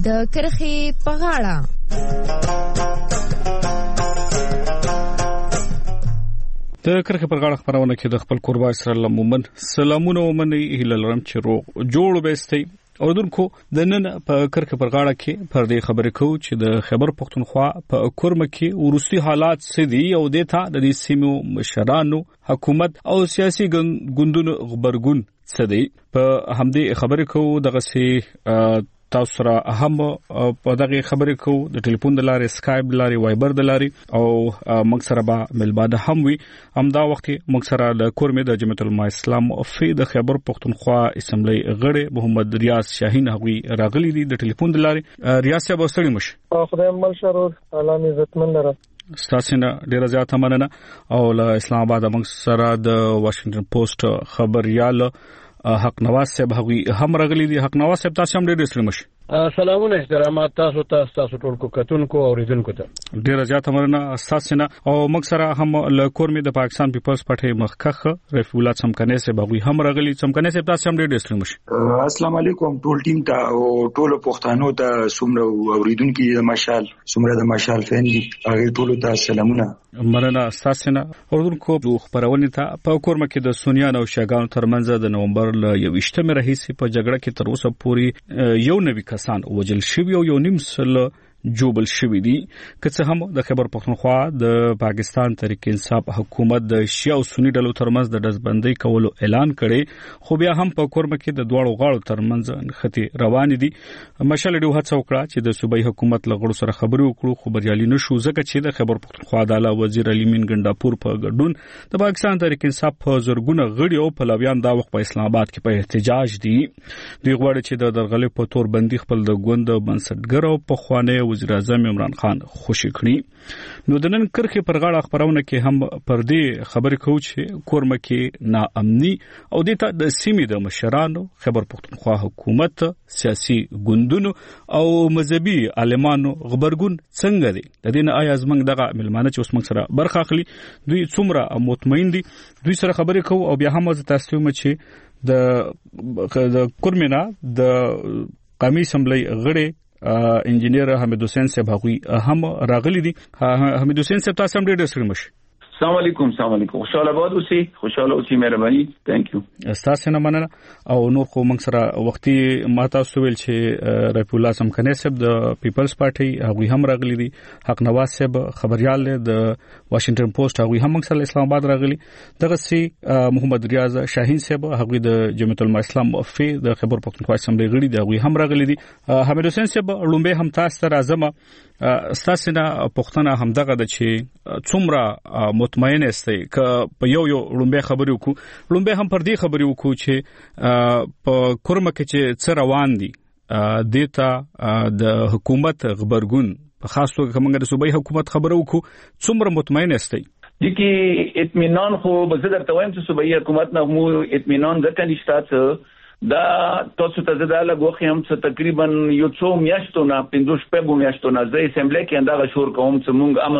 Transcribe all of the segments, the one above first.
د کرخې په غاړه. د کرخې پر غاړه خبرونه کې د خپل قربا سره مومن سلامونه ومني هیله لرم چې روغ جوړ وبستئ. اوردونکو د نن په کرخې پر غاړه کې پر دې خبرې کوو چې د خیبر پښتونخوا په کورمه کې ورستي حالات سدي او د دې سیمو مشرانو حکومت او سیاسي ګوندونو خبرګون سدي په همدې خبرې کوو. دغه سي تاسو سره هم په دغه خبرې کوو د ټلیفون د لارې سکایپ د لارې وایبر د لارې او موږ سره به ملباده هم وي. همدا وخت موږ سره د کورمه د جمعیت العلماء اسلام او د خیبر پښتونخوا اسمبلی غړي محمد ریاض شاهین هغوی راغلي دي د ټلیفون د لارې. ریاض صاحب اوسړي مش خدای مل شرور علامه عزتمن لره ستاسو ډیره زیاته مننه. او له اسلام آباد موږ سره د واشنگټن پوسټ خبريال حق نواز صاحب هغوی هم راغلي دي. حق نواز صاحب تاسو هم ډېر سلامش. سلامونه احترامات تاسو ټول کو کتونکو او ریدونکو ته ډیره زیاته مننه تاسو نه. او موږ سره هم له کورمې د پاکستان پیپلز پارټي مخکخ رفیع الله څمکنه صاحب هغوی هم راغلي. څمکنه صاحب تاسو هم ډېر سلامش. السلام علیکم ټول ټیم ته او ټول پښتنو ته څومره اوریدونکو د مشال څومره د مشال فین دي هغه ټول ته سلامونه مننه تاسو نه. اوردونکو خبرونه ته په کورمه کې د سونیان او شاګانو ترمنځ د نومبر ل 28 راهیسې په جګړه کې تر اوسه پورې یو نوی کسان وجل شوی او یو نیم سل جوبل شوی دي. که څه هم د خیبر پښتونخوا د پاکستان تحریک انصاف حکومت د شیعه او سنی ډلو ترمنځ د دزبندۍ کولو اعلان کړي، خو بیا هم په کورمه کې د دوړو غاړو ترمنځ خطي روان دي. مشال ډیو هڅه وکړه چې د صوبایي حکومت لغړو سره خبرې وکړو، خو بریالي نشو ځکه چې د خیبر پښتونخوا د اعلی وزیر علي مین ګنداپور په ګډون د پاکستان تحریک انصاف په زورګونه غړي او پلویان دا وخت په اسلام آباد کې په احتجاج دي. دوی غواړي چې د درغلې په تور بندي خپل د ګوند بنسټګر او په خوانه وزیر اعظم عمران خان خوشی کړي. نو د نن کرخې پر غاړه خبرونه کې هم پر دې خبرې کوو چې کورمه کې ناامني او د سیمې د مشرانو، خیبر پښتونخوا حکومت، سیاسي ګوندونو او مذهبي عالمانو خبرګون څنګه دی. د دې نه آیا زمنګ دغه ملمانه چې اوس موږ سره برخه اخلي دوی څومره مطمئن دي، دوی سره خبرې کوو. او بیا هم تاسو چې د کورمه د قومي اسمبلی غړي انجینیر حمید حسین صاحب هغوی هم راغلي دي. حمید حسین صاحب تاسو هم ډېر سلامش. السلام علیکم. خوشاله باد اوسئ، خوشاله اوسئ، مهرباني. ثانک یو. تاسو نه مننه. او نور خو موږ سره وختي ماته سویل چې رفیع الله څمکنه صاحب د پیپلز پارټي هغوی هم راغلي دي. حق نواز صاحب خبريال د واشنگټن پوسټ هغوی هم موږ سره اسلام آباد راغلي. دغه سي محمد ریاض شاهین صاحب هغوی د جمعیت العلماء اسلام او د خیبر پښتونخوا اسمبلی غړي دي، هغوی هم راغلي دي. حمید حسین صاحب لومبه هم تاسو ته راځم. تاسو نه پښتنه هم دغه د چې څومره مطمئن استئ ک په یو لومبه خبرې وکړو، لومبه هم پر دې خبرې وکړو چې په کورمه کې چې څه روان دي دیتا د حکومت خبرګون په خاص توګه کومه د صوبایي حکومت خبرو وکړو، څومره مطمئن استئ؟ دغه اطمینان خو به زه درته وایم چې صوبایي حکومت نه مو اطمینان ځکه نشته دا تاسو ته زده لګوخ هم څه تقریبا یو څو میاشتو نه 15 شپږ میاشتو نه د اسمبلی کې اندغه شور کوم چې مونږ امن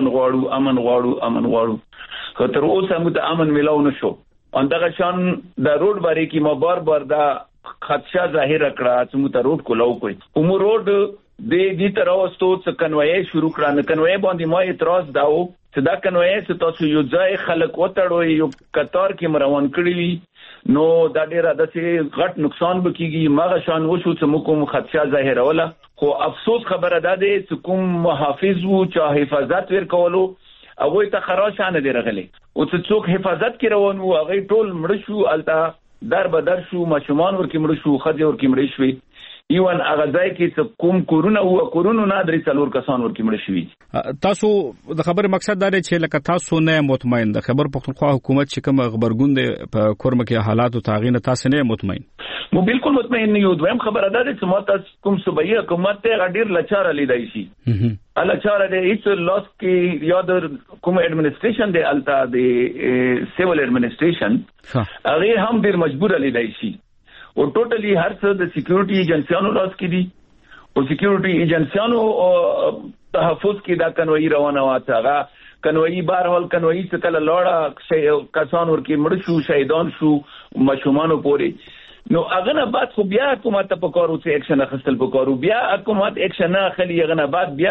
غواړو خو تر اوسه موږ ته امن ملاو نشو. اندغه شان د روډ باندې کې ما بار دا خدشه ظاهر کړه چې موږ ته روډ کولاو کوي. کوم روډ د دې تر اوسه څه کنوي شروع کړه، نه کنوي باندې ما اعتراض داو چې دا کنوي چې تاسو یو ځای خلک وټړو یو قطار کې روان کړی وي نو دا ډیره د غټ نقصان بکیږي. ماغه شان وشو چې موږ کوم خدشه ظاهر ولا، خو افسوس خبره ده چې کوم محافظ وو چې حفاظت ورکولو هغه ته خراشانه دی رغلي او چې څوک حفاظت کې روان وو هغه ټول مړ شو، الته در بدر شو، ماشومان ورکی مړ شو، خځې ورکی مړ شوې. ایوان هغه ځای کې چې کوم کورونه نه درې څلور کسان ورکی مړ شوي. تاسو د خبرې مقصد دا دی چې لکه تاسو نه مطمئن د خیبر پښتونخوا حکومت چې کوم خبرګون دی په کورمه کې حالات او تغییر تاسو نه مطمئن؟ مو بالکل مطمئن نه یو. دویم خبره ده چې مو تاسو کوم صوبایي حکومت ته غډیر لچار لیدای شي. لچار دی هیڅ لاس کې یاد کوم اډمنستریشن دی الته دی سیول اډمنستریشن هغه هم ډیر مجبور لیدای شي. او ټوټلی هر څه د سکیورټي ایجنسیانو لاس کې دي او سکیورټي ایجنسیانو تحفظ کې دا کنوي روانه واته. هغه کنوي بهرحال کنوي څه کله لوړه کسان ورکی مړ شو، شهیدان شو، مشومان پورې. نو هغه نه بعد خو بیا حکومت په کارو څه اکشن اخیستل پکارو بیا حکومت اکشن نه اخلي هغه نه بعد بیا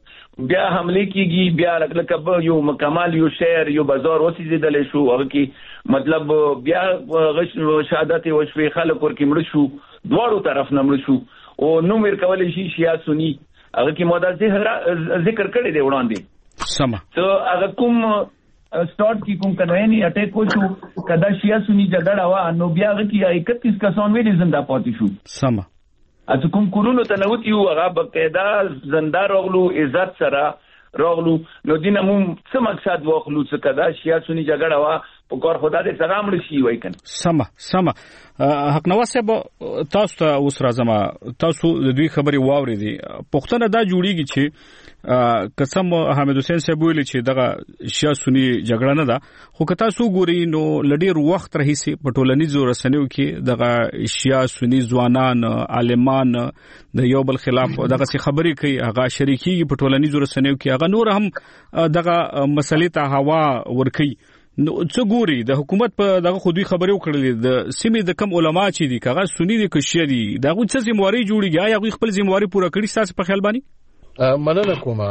حمله کیږي بیا لکه یو مکمل یو شهر یو بازار وسیدل شو هغه کې مطلب بیا غش شهادت او شوي خلک ورکې مړ شو دواړو طرف نه مړ شو او نو مر کولای شي شیا سني هغه کې مودا ذکر کړی دی وړاندې سم ته هغه کوم स्टार्ट की कुम कन्वेनी अटैक को छु कदा शिया सुनी जगड़ आवा नो बिया की 31 कसान वे जिंदा पहुंची छु समा अत कुम कुरुनो तनवती हो هغه بقاعده زنده راغلو عزت سره راغلو نو دینه مو څه مقصد واخلو څه کدا شیا سنی جګړه وا په کار خدا دې سلام لشي وای کنه سما حق نواز صاحب تاسو ته اوس راځم تاسو د دوی خبري واوري دي پښتنه دا جوړیږي چې قسم حامد حسین صاحب ویلي چې دغه شیا سنی جګړه نه ده خو که تاسو ګوري نو لډیر وخت رهیسي په ټولنیزو رسنیو کې دغه شیا سنی ځوانان عالمان د یو بل خلاف دغه خبري کوي هغه شریکي په ټولنیزو رسنیو کې هغه نور هم دغه مسلې ته هوا ورکي نو څه ګوري د حکومت په دغه خودي خبرو کړلې د سیمې د کم علما چې دي کغه سنی دي کشي دي دغه څه ذمہواری جوړیږي یا خپل ذمہواری پوره کړی تاسو په خیال باندې مننه کوم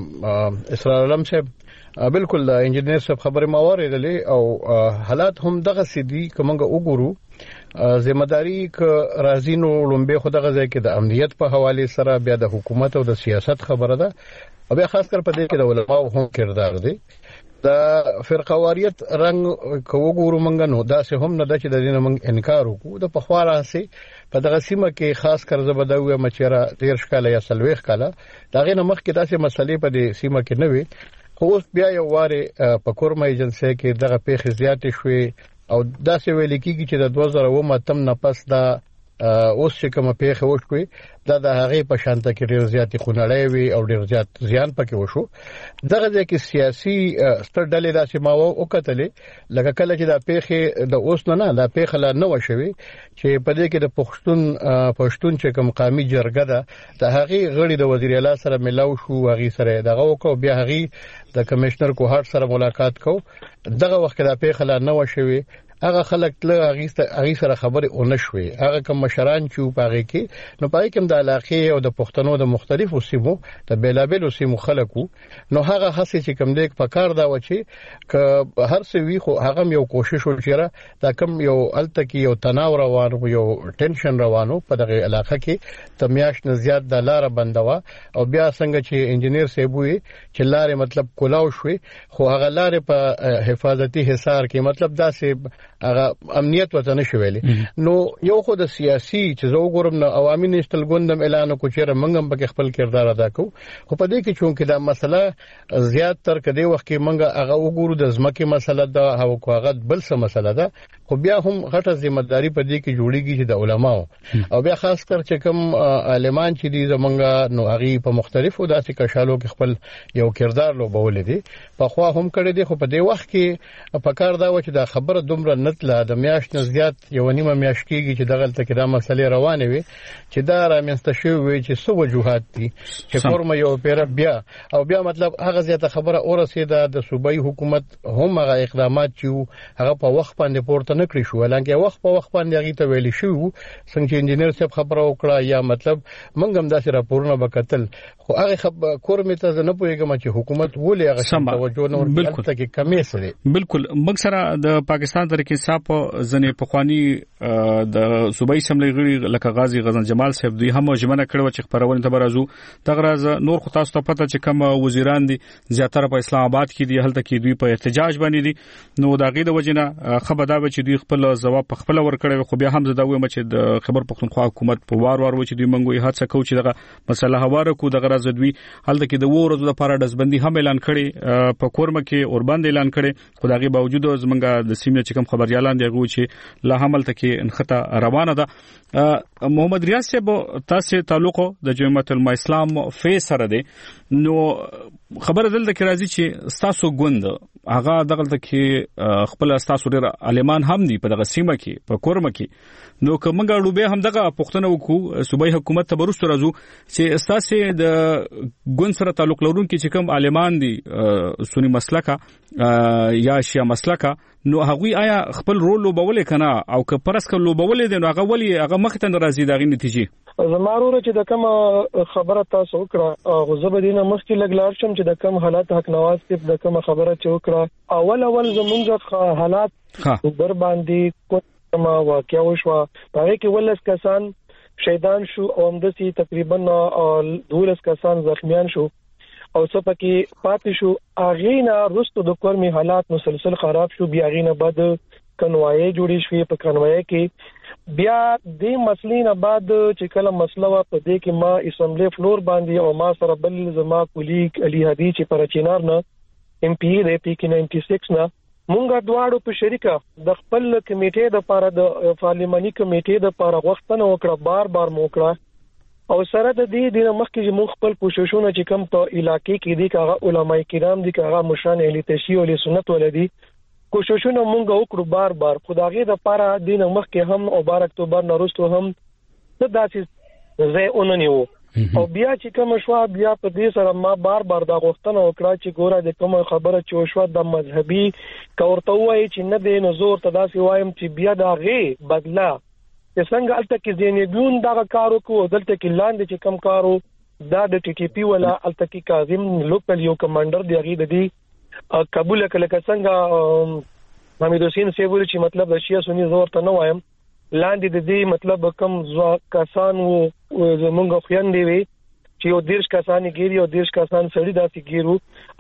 اسرار علم صاحب بالکل انجینیر صاحب خبره ما اوریدلې او حالات هم دغه سدي کومه وګورو ذمہداري ک رازینو لومبه خدغه ځای کې د امنیت په حواله سره بیا د حکومت او د سیاست خبره ده او بیا خاص کر په دې کې د علماء هم کردار دی د فرقواریت رنگ کوګورو منګ نو دا سه هم نه د چې د دین منګ انکار وکړو د پخواره سي په دغه سیمه کې خاص کر زبدوي مچره 13 کاله یا 30 کاله دغه نه مخ کې داسې مسلې په دې سیمه کې نه وي خو اوس بیا یو واره په کورمه ایجنسي کې دغه پیښې زیاتې شوې او داسې ویل کېږي چې د 2009 تم نه پس دا اوس چې کوم پیښه وشوي دا د هغه په شانته کې ډیر زیاتې خونړۍ وي او ډیر زیات زیان پکې وشو دغه ځکه سیاسي ستر ډلې داسې ما وکړلې لکه کله چې دا پیښه د اوس نه دا پیښه لا نه وشوي چې په دې کې د پښتون چې کوم قومي جرګه ده د هغه غړي د وزیر اعلی سره ملاو شو هغه سره دغه وکړو بیا هغه د کمشنر کوهات سره ملاقات کو دغه وخت دا پیښه لا نه وشوي هغه خلک له هغه سره خبرې اونښوي هغه کوم مشران چې په هغه کې نو پای کوم د علاقې او د پښتنو د مختلفو سیمو د بیلابلو سیمو خلکو نو هغه هڅه چې کوم دې په کار دا و چې ک هر څه وی خو هغه یو کوشش وکړه دا کوم یو التکی یو تناور روانو یو ټینشن روانو په دغه علاقې کې تمیاش نه زیات د لار بندوا او بیا څنګه چې انجینیر سیبوي چې لارې مطلب کولاو شوي خو هغه لارې په حفاظتي حصار کې مطلب دا سه هغه امنیت وته نشویلې نو یو خو د سیاسي چې زه وګورم نو عوامي نشتل ګوندم اعلان کو چیرې منګم په خپل کردار ادا کو خو په دې کې چونکې دا مسله زیات تر کدي وخت کې منګه هغه وګورو د ځمکې مسله ده او هغه بل څه مسله ده خو بیا هم غټه ذمہداري په دې کې جوړیږي چې د علماو او بیا خاص کر چې کوم عالمان چې دي زمونږه نو هغه په مختلفو داسې کشالو کې خپل یو کردار لوبول دي په خوا هم کړی دي خو په دې وخت کې په کار دا و چې دا خبره دومره نتله د میاشت نزيات یو نیمه میاشت کېږي چې دغه تل کې دا مسلې روانه وي چې دا رامنځته شوی چې څو وجوهات دي چې فورم یو پیر بیا او بیا مطلب هغه زیاته خبره اورسیده د صوبایي حکومت هم هغه اقدامات چې هغه په وخت باندې پورته نکړي شو لکه وخت په وخت باندې هغه ته ویل شو څنګه چې انجینیر صاحب خبره وکړه یا مطلب منګم داسې راپورونه وکتل خو هغه کورمه ته نه پوهیږم چې حکومت ولې هغه توجه نه ورکړه کې کمی سره بالکل موږ سره د پاکستان ترکي صاحب ځنې پخوانی د صوبایي سملې غړي لکه غازی غزن جمال صاحب دوی هم ژمنه کړو چې خبرونه ته برازو تغراز نور خو تاسو ته پته چې کوم وزیران دي زیاتره په اسلام آباد کې دي هلته کې دوی په احتجاج باندې دي نو دا غي د وجنه خبر دا چې دوی خپل ځواب په خپل ورکړي خو بیا هم زده وایم چې د خبر پښتونخوا حکومت په وار و چې دوی منګوي هڅه کوي چې دغه مسله هواره کو دغه راز دوی هلته کې د ورځو لپاره دزبندي هم اعلان کړي په کورمه کې اوربند اعلان کړي خو دغه باوجود زمونږه د سیمې چې کوم خبريالان دی غو چې لا حمل تکي انخته روانه ده محمد ریاض صاحب تاسو تعلق د جمعیت الاسلام فی سره دی نو خبر دلته کې راځي چې تاسو ګوند هغه دغلته کې خپل استاسو ډیر عالمان هم دي په دغه سیمه کې په کورمه کې نو کومه غړوبه هم دغه پښتنه وکړو صوبایي حکومت ته برست راځو چې استاسې د ګوند سره تعلق لرونکي چې کوم عالمان دي سنی مسلکه یا شیعه مسلکه نو هغوی آیا خپل رول لوبولې کنه او که پرسکه لوبولې دي نو هغه ولی هغه مخ ته ناراضي دغه نتیجه زمارو چې د کوم خبره تاسو وکړه او زبدینه مخکې لګلار شم چې د کوم حالات حق نواز کې د کوم خبره چې وکړه اول زمونږ حالات بر باندې کومه واقعیا وشو هغه کې ولس کسان شهیدان شو او همدسي تقریبا 12 کسان زخمیان شو او څه پکې پاتې شو اغینا رستو د کورمي حالات مسلسل خراب شو بیا اغینا بعد کنوایي جوړې شوې په کنوایي کې بیا د مسلې نه بعد چې کله مسله وا په دې کې ما اسمبلی فلور باندې او ما سره بل زما کولیګ علي هدي چې پر چینار نه ام پی د پی کې 96 نه مونږه دواړو په شریکه د خپل کمیټې د لپاره د پارلماني کمیټې د لپاره غوښتنه وکړه بار موکړه او سره د دې مخکې چې موږ خپل کوششونه چې کوم په علاقې کې دي کاغه علماء کرام دي کاغه مشان اهل تشیع او سنت ولدي کوششونه موږ وکړو بار خدایي د لپاره دین مخکې هم او 12 اکتوبر نورستو هم د داسې زه اوننیو او بیا چې کوم شو بیا په دې سره ما بار دا غوښتنه وکړه چې ګوره د کوم خبره چې شو د مذهبي کورته وایي چې نه د نزور تداسي وایم چې بیا دا غي بدلا چې څنګه الته کې زینبون دا کارو کو دلته کې لاندې چې کم کارو دا د ټي ټي پی ولا الته کې کاظم لوکل یو کمانډر دی غي د دې قبول کړه څنګه حمید حسین سیبول چې مطلب د شیعه سنی زور ته نه وایم لاندې د دې مطلب کم کسان وو زمونږ خويندې وي چې یو 10 کسان ګيري او 10 کسان سړي داسې ګيرو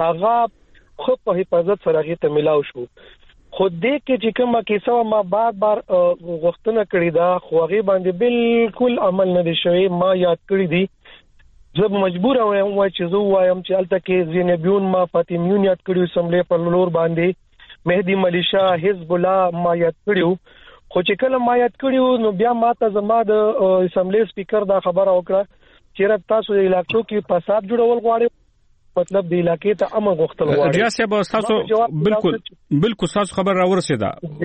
هغه خو په حفاظت سره غي ته ملاو شو خود دې کې چې کومه کیسه ما بار غوښتنه کړې ده خو هغه باندې بالکل عمل نه دي شوی ما یاد کړی دي زه مجبور وایم چې زه وایم چې الته کې زینبیون ما فاطمیون یاد کړیو سملې پر لور باندې مهدی ملیشا حزب الله ما یاد کړیو خو چې کله ما یاد کړیو نو بیا ما ته زما د اسمبلی سپیکر دا خبره وکړه چې تاسو د علاقو کې فساد جوړول غواړئ مطلب د علاقې ته امن غوښتل غواړي ریاست به تاسو بالکل تاسو خبر راورسېده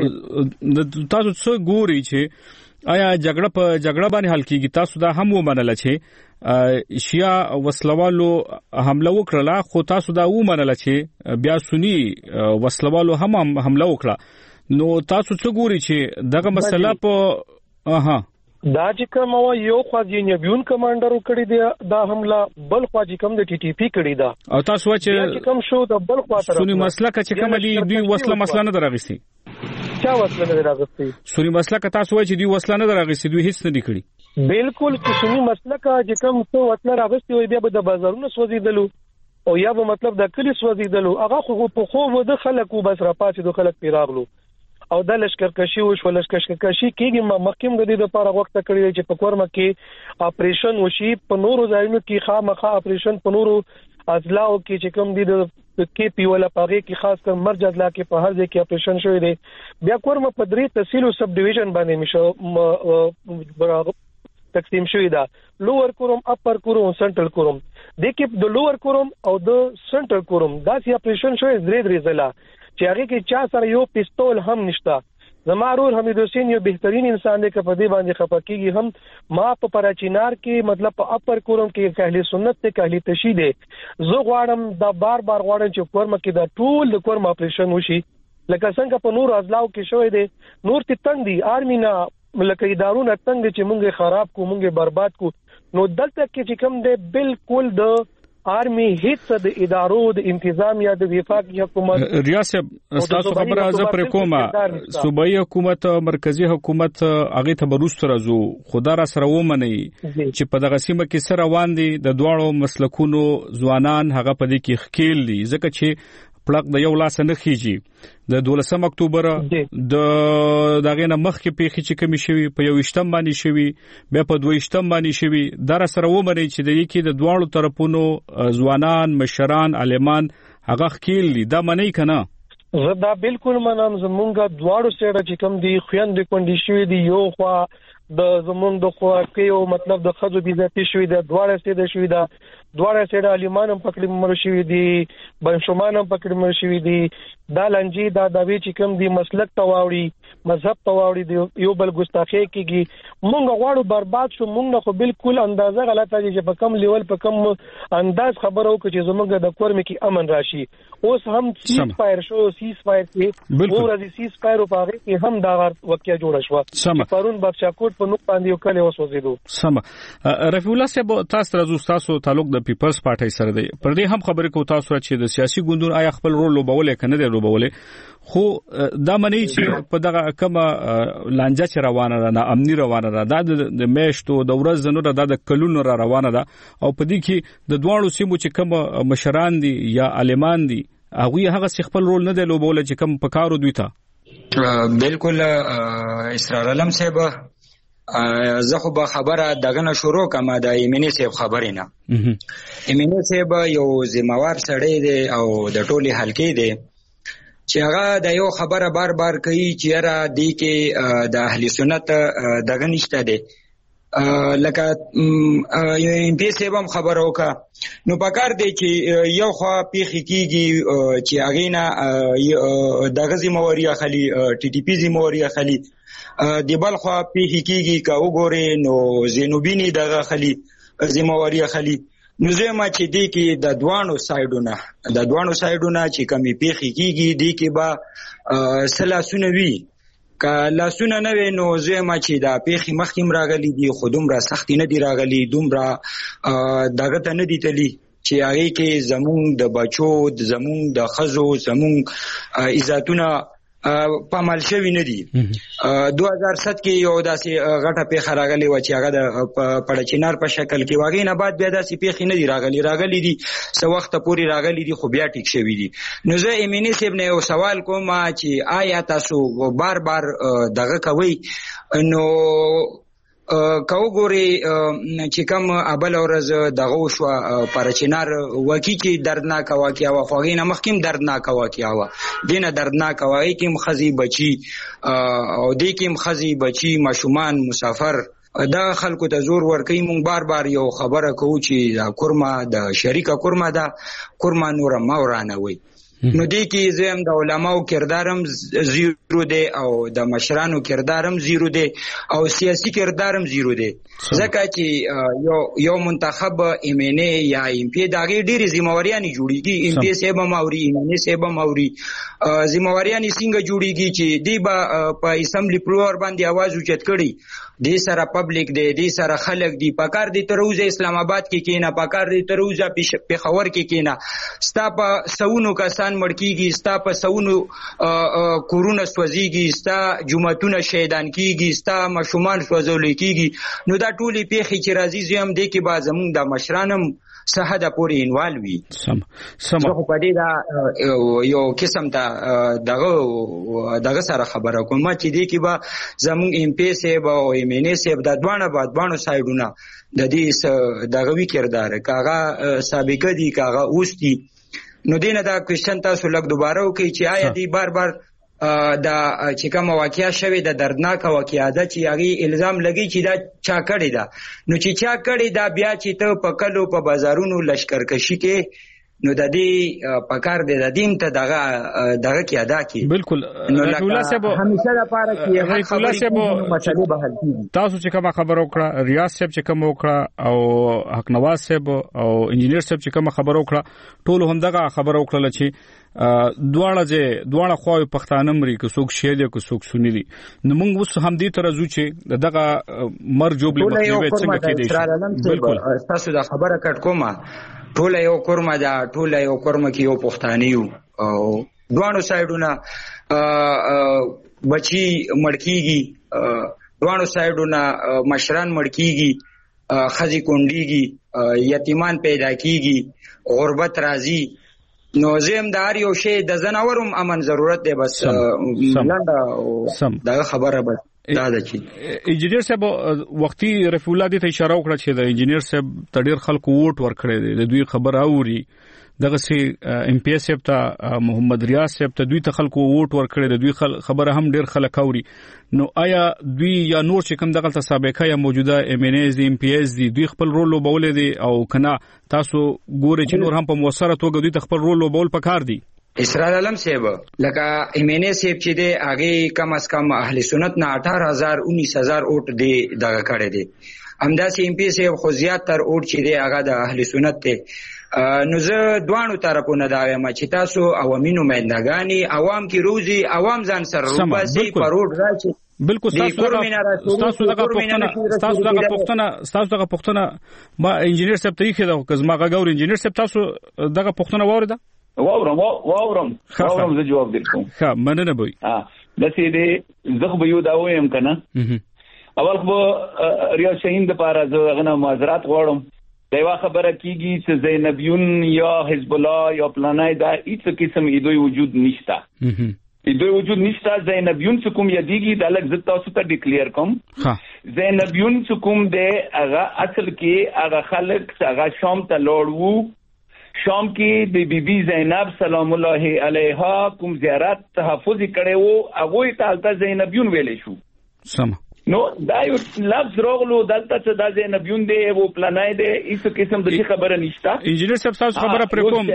تاسو څه ګوري چې آیا جګړه باندې حل کیږي تاسو دا هم ومنل چې شیعه وسلوالو حمله وکړه خو تاسو دا ومنل چې بیا سنی وسلوالو هم حمله وکړه نو تاسو څه ګوري چې دغه مسله په دا چې کوم یو خواجینیبیون کمانډر کړی دی دا حمله بل خواجی کوم د ټي ټي پی کړی دا او تاسو چې کوم شو د بل خوا طرف سنی مسلک چې کوم دی دوی مسله نه دراغسي چا وسله نه دراغسي سنی مسلک تاسو چې دوی وسله نه دراغسي دوی هیڅ نه دی کړی بالکل چې سنی مسلک چې کوم څه وسله راغسي وي بیا به د بازارونو سوځیدلو او یا به مطلب د کلی سوځیدلو هغه خو په خو د خلکو بس را پاتې د خلک پیراغلو او د لشکرکشي وشو لشکرکشي کېږي ما مخکیم د دې لپاره وخت کړی چې په کورمه کې اپریشن وشي په نورو ځایونو کې خامخا اپریشن په نورو اضلاع کې چې کوم دي د کې پی ولا پاغه کې خاص کر مرج اضلاع کې په هر ځای کې اپریشن شوی دی بیا کورمه په درې تحصیل او سب ډیویژن باندې مشو تقسیم شوی دا لوور کوروم اپر کوروم سنټرل کوروم د کې د لوور کوروم او د سنټرل کوروم دا سي اپریشن شوی درې ځله چې هغه کې چا سره یو پستول هم نشتا زمارور حمید حسین یو بهترین انسان دی چې په دې باندې خپکیږي هم ما په پراچینار کې مطلب په اپر کوروم کې اهل سنت ته اهل تشیع دی زه غواړم دا بار غواړم چې کورم کې دا ټول د کورم اپریشن وشي لکه څنګه په نور ازلاو کې شوی دی نور ته تنگ دی آرمینا لکه ادارونه تنگ چې مونږه خراب کو مونږه برباد کو نو دلته کې چې کوم دی بالکل د آرمی هیڅ د ادارو د انتظامیه د وفاقي حکومت ریاست تاسو خبره ز پر کومه صوبایي حکومت مرکزی حکومت هغه ته بروست راځو خدا را سره ومني چې په دغه سیمه کې سره روان دي د دواړو مسلکونو ځوانان هغه په دې کې خکیل دي ځکه چې پلق د یو لاس نه خيږي د 12 اکتوبر د دغه نه مخ کې پیخي چې کمی شوی په 28 باندې شوی بیا په 22 باندې شوی در سره ومني چې د یکی د دواړو طرفونو ځوانان مشران عالمان هغه خکیل دي دا منی کنه زه دا بالکل منم زمونږه دواړو سره چې کوم دي خويندې کندې شوی دي یو خوا د زمونږ د خواکیو مطلب د خزو بیزتی شوې ده دواړه سیده شوې ده دواړه سیده علیمانم پکړې مر شوې دي بنشمانم پکړې مر شوې دي دا لنجي دا د وی چې کوم دي مسلک تواوړي مذهب تواوړي یو بل ګستاخی کیږي مونږ غواړو برباد شو مونږ خو بالکل اندازه غلطه دي چې په کم لیول په کم انداز خبرو کې چې زمونږ د کورم کې امن راشي اوس هم سیز فایر شو سیز فایر کې ورځي سیز فایر په هغه کې هم دا واقعیا جوړ شو پرون بخشاکوټ په نوک باندې یو کله وسوځیدو سم رفیع الله صاحب تاسو راځو تاسو تعلق د پیپلز پارټي سره دی پر دې هم خبرې کو تاسو چې د سیاسي ګوندونو آیا خپل رول لوبولې کنه دی لوبولې خو دا معنی چې په دغه کومه لانجه چې روانه ده نه امني روانه ده د میشتو د ورځ زنو ده د کلونو را روانه ده او په دې کې د دوانو سیمو چې کوم مشران دي یا عالمان دي هغه خپل رول نه دی لوبولې چې کوم پکارو دوی ته بالکل اسرار علم صاحب زه خو به خبره دغه نه شروع کوم د ایمنی صاحب خبرې نه ایمنی صاحب یو ذمہوار سړی دی او د ټولي حلقې دی چې هغه د یو خبره بار بار کوي چې را دی کې د اهل سنت دغه نشته دی لکه یو ام پی صاحب هم خبر وکا نو پکار دی چې یو خوا پیخي کیږي چې هغه نه دغه ذمہواری اخلي ټي ټي پی ذمہواری اخلي دی بل خوا پیخي کیږي کا وګوره نو زینوبینی دغه اخلي ذمہواری اخلي نو زما چې دی کې د دوانو سایډونه چې کمی پیخي کیږي دی کې با سلاسونه وی کله سونه نه وینو زما چې دا پیخي مخکیم راغلي دي خودم را سختي نه دی راغلي دومره دغه ته نه دی تلی چې هغه کې زمون د بچو زمون د خزو زمون عزتونه پامل شوی نه دي 2007 کې یو داسې غټه پیخه راغلی و چې هغه د پړچینار په شکل کې واغې نه بعد بیا داسې پیخي نه دی راغلی دي څو وخت پورې راغلی دي خو بیا ټیک شوی دي نو زه ایمنی صاحب نه یو سوال کوم چې آیا تاسو بار بار دغه کوي نو کو ګوري چې کوم ابل ورځ دغه شو پرچینار وکی چې دردناک واقعیا و خو غینه مخکیم دردناک واقعیا و دینه دردناک واقعي کې مخزي بچي او دې کې مخزي بچي ماشومان مسافر دا خلکو ته زور ورکوي مونږ بار بار یو خبره کوو چې دا کورما د شریکه کورما دا کورما نور ما ورانه وي نو دې کې زم د علماو کردارم زیرو دی او د مشرانو کردارم زیرو دی او سیاسي کردارم زیرو دی ځکه چې یو منتخب ایمنه یا ایم پی داغه ډېری ذمہواریاں جوړیږي ایم پی صاحب ماوري ایمنه صاحب ماوري ذمہواریاں څنګه جوړیږي چې دی با په اسمبلی پلور باندې आवाज اوچت کړي دې سره پبلک دی دې سره خلک دی پکار دی تروزه اسلام آباد کې کینا پکار دی تروزه پیښور کې کینا ستا په سونو کسان مړکیږي ستا په سونو کورونه سوځيږي ستا جمعتونه شهیدان کیږي ستا مشومان سوځول کیږي نو دا ټولي پیخي چې راځي زم دې کې با زمون د مشرانم صحه پورې انوالوي سم خو په دې دا یو قسم ته دغه سره خبره کوم چې دې کې با زمون ایم پی صاحب او ایمنه صاحب د دوانو سایډونه د دې دغه وی کردار کاغه سابقه دي کاغه اوستي نو دینه دا کوېشن تاسو لږ دوباره وکړئ چې آیا دی بار بار دا چې کوم واقعیا شوه د دردناک واقعیا ده چې هغه الزام لګی چې دا چا کړی دا نو چې چا کړی دا بیا چې ته په کلو په بازارونو لشکرکشي کې نو د دې پکار دی د دین ته دغه کې ادا کی بالکل رسول صاحب همیشه لپاره کې رسول صاحب مسلې به حل کیږي تاسو چې کوم خبر وکړه ریاض صاحب چې کوم وکړه او حق نواز صاحب او انجینیر صاحب چې کوم خبر وکړه ټول هم دغه خبر وکړه چې دواړه خو پښتانه مري که څوک شه دي که څوک سني دي نو موږ اوس هم دې تر ازو چې دغه مرجوب له مخنیوي څنګه کېدی بالکل تاسو دا خبره کټ کومه ټول یو کورمه دا ټول یو کورمه کې یو پښتانیو او دوانو سایډونه بچي مړکیږي دوانو سایډونه مشران مړکیږي خزي کونډيږي یتیمان پیدا کیږي غربت راځي نو زمدار یو شی د زناورم امن ضرورت دی بس لنډه دا خبره بس دا د چی انجینیر صاحب وختي رفیع الله دې ته اشاره وکړه چې د انجینیر صاحب تډیر خلکو ووټ ورکړي دي د دوی خبر اوري دغه سي ام پی ایس ته محمد ریاض صاحب ته دوی ته خلکو ووټ ورکړي د دوی خبره هم ډیر خلک اوري نو آیا دوی یا نور چې کوم دغه سابقه یا موجوده ام ان ایز ام پی ایس دي دوی خپل رول لوبول دي او کنه تاسو ګوري چې نور هم په موثره توګه دوی خپل رول لوبول پکار دي اسرار علم صاحب لکه ایمنه صاحب چې دی هغه کم از کم اهل سنت نه 18000 19000 ووټ دی دغه کړی دی همداسې ایم پی صاحب خو زیات تر ووټ چې دی هغه د اهل سنت ته نو زه دوانو طرفونو دا وایم چې تاسو عوامي نمائندګانی عوام کی روزي عوام ځان سره روباسي پروډ راشي بالکل تاسو دغه پښتنه ما انجینیر صاحب ته یې دا کزما غاور انجینیر صاحب تاسو دغه پښتنه وورده واورم زه جواب درکوم ښه مننه بوي د سې دې زغ به یو دا وایم کنه اول خو ریاض شاهین د پاره زه غنه معذرت غواړم دا یو خبره کیږي چې زینبیون یا حزب الله یا پلانای دا هیڅ قسم ایدوی وجود نشته ایدوی وجود نشته زینبیون چې کوم یادېږي د لږ زه تاسو ته ډیکلیئر کوم زینبیون چې کوم دی هغه اصل کې هغه خلک هغه شام ته لاړو شام کې د بی بی زینب سلام الله علیها کوم زیارت تحفظ کړي وو هغه ته زینبیون ویلې شو سم نو دا یو لفظ راغلو دلته چې دا زینبیون دی وو پلانای دی هیڅ قسم د خبره نشته انجینیر صاحب تاسو خبره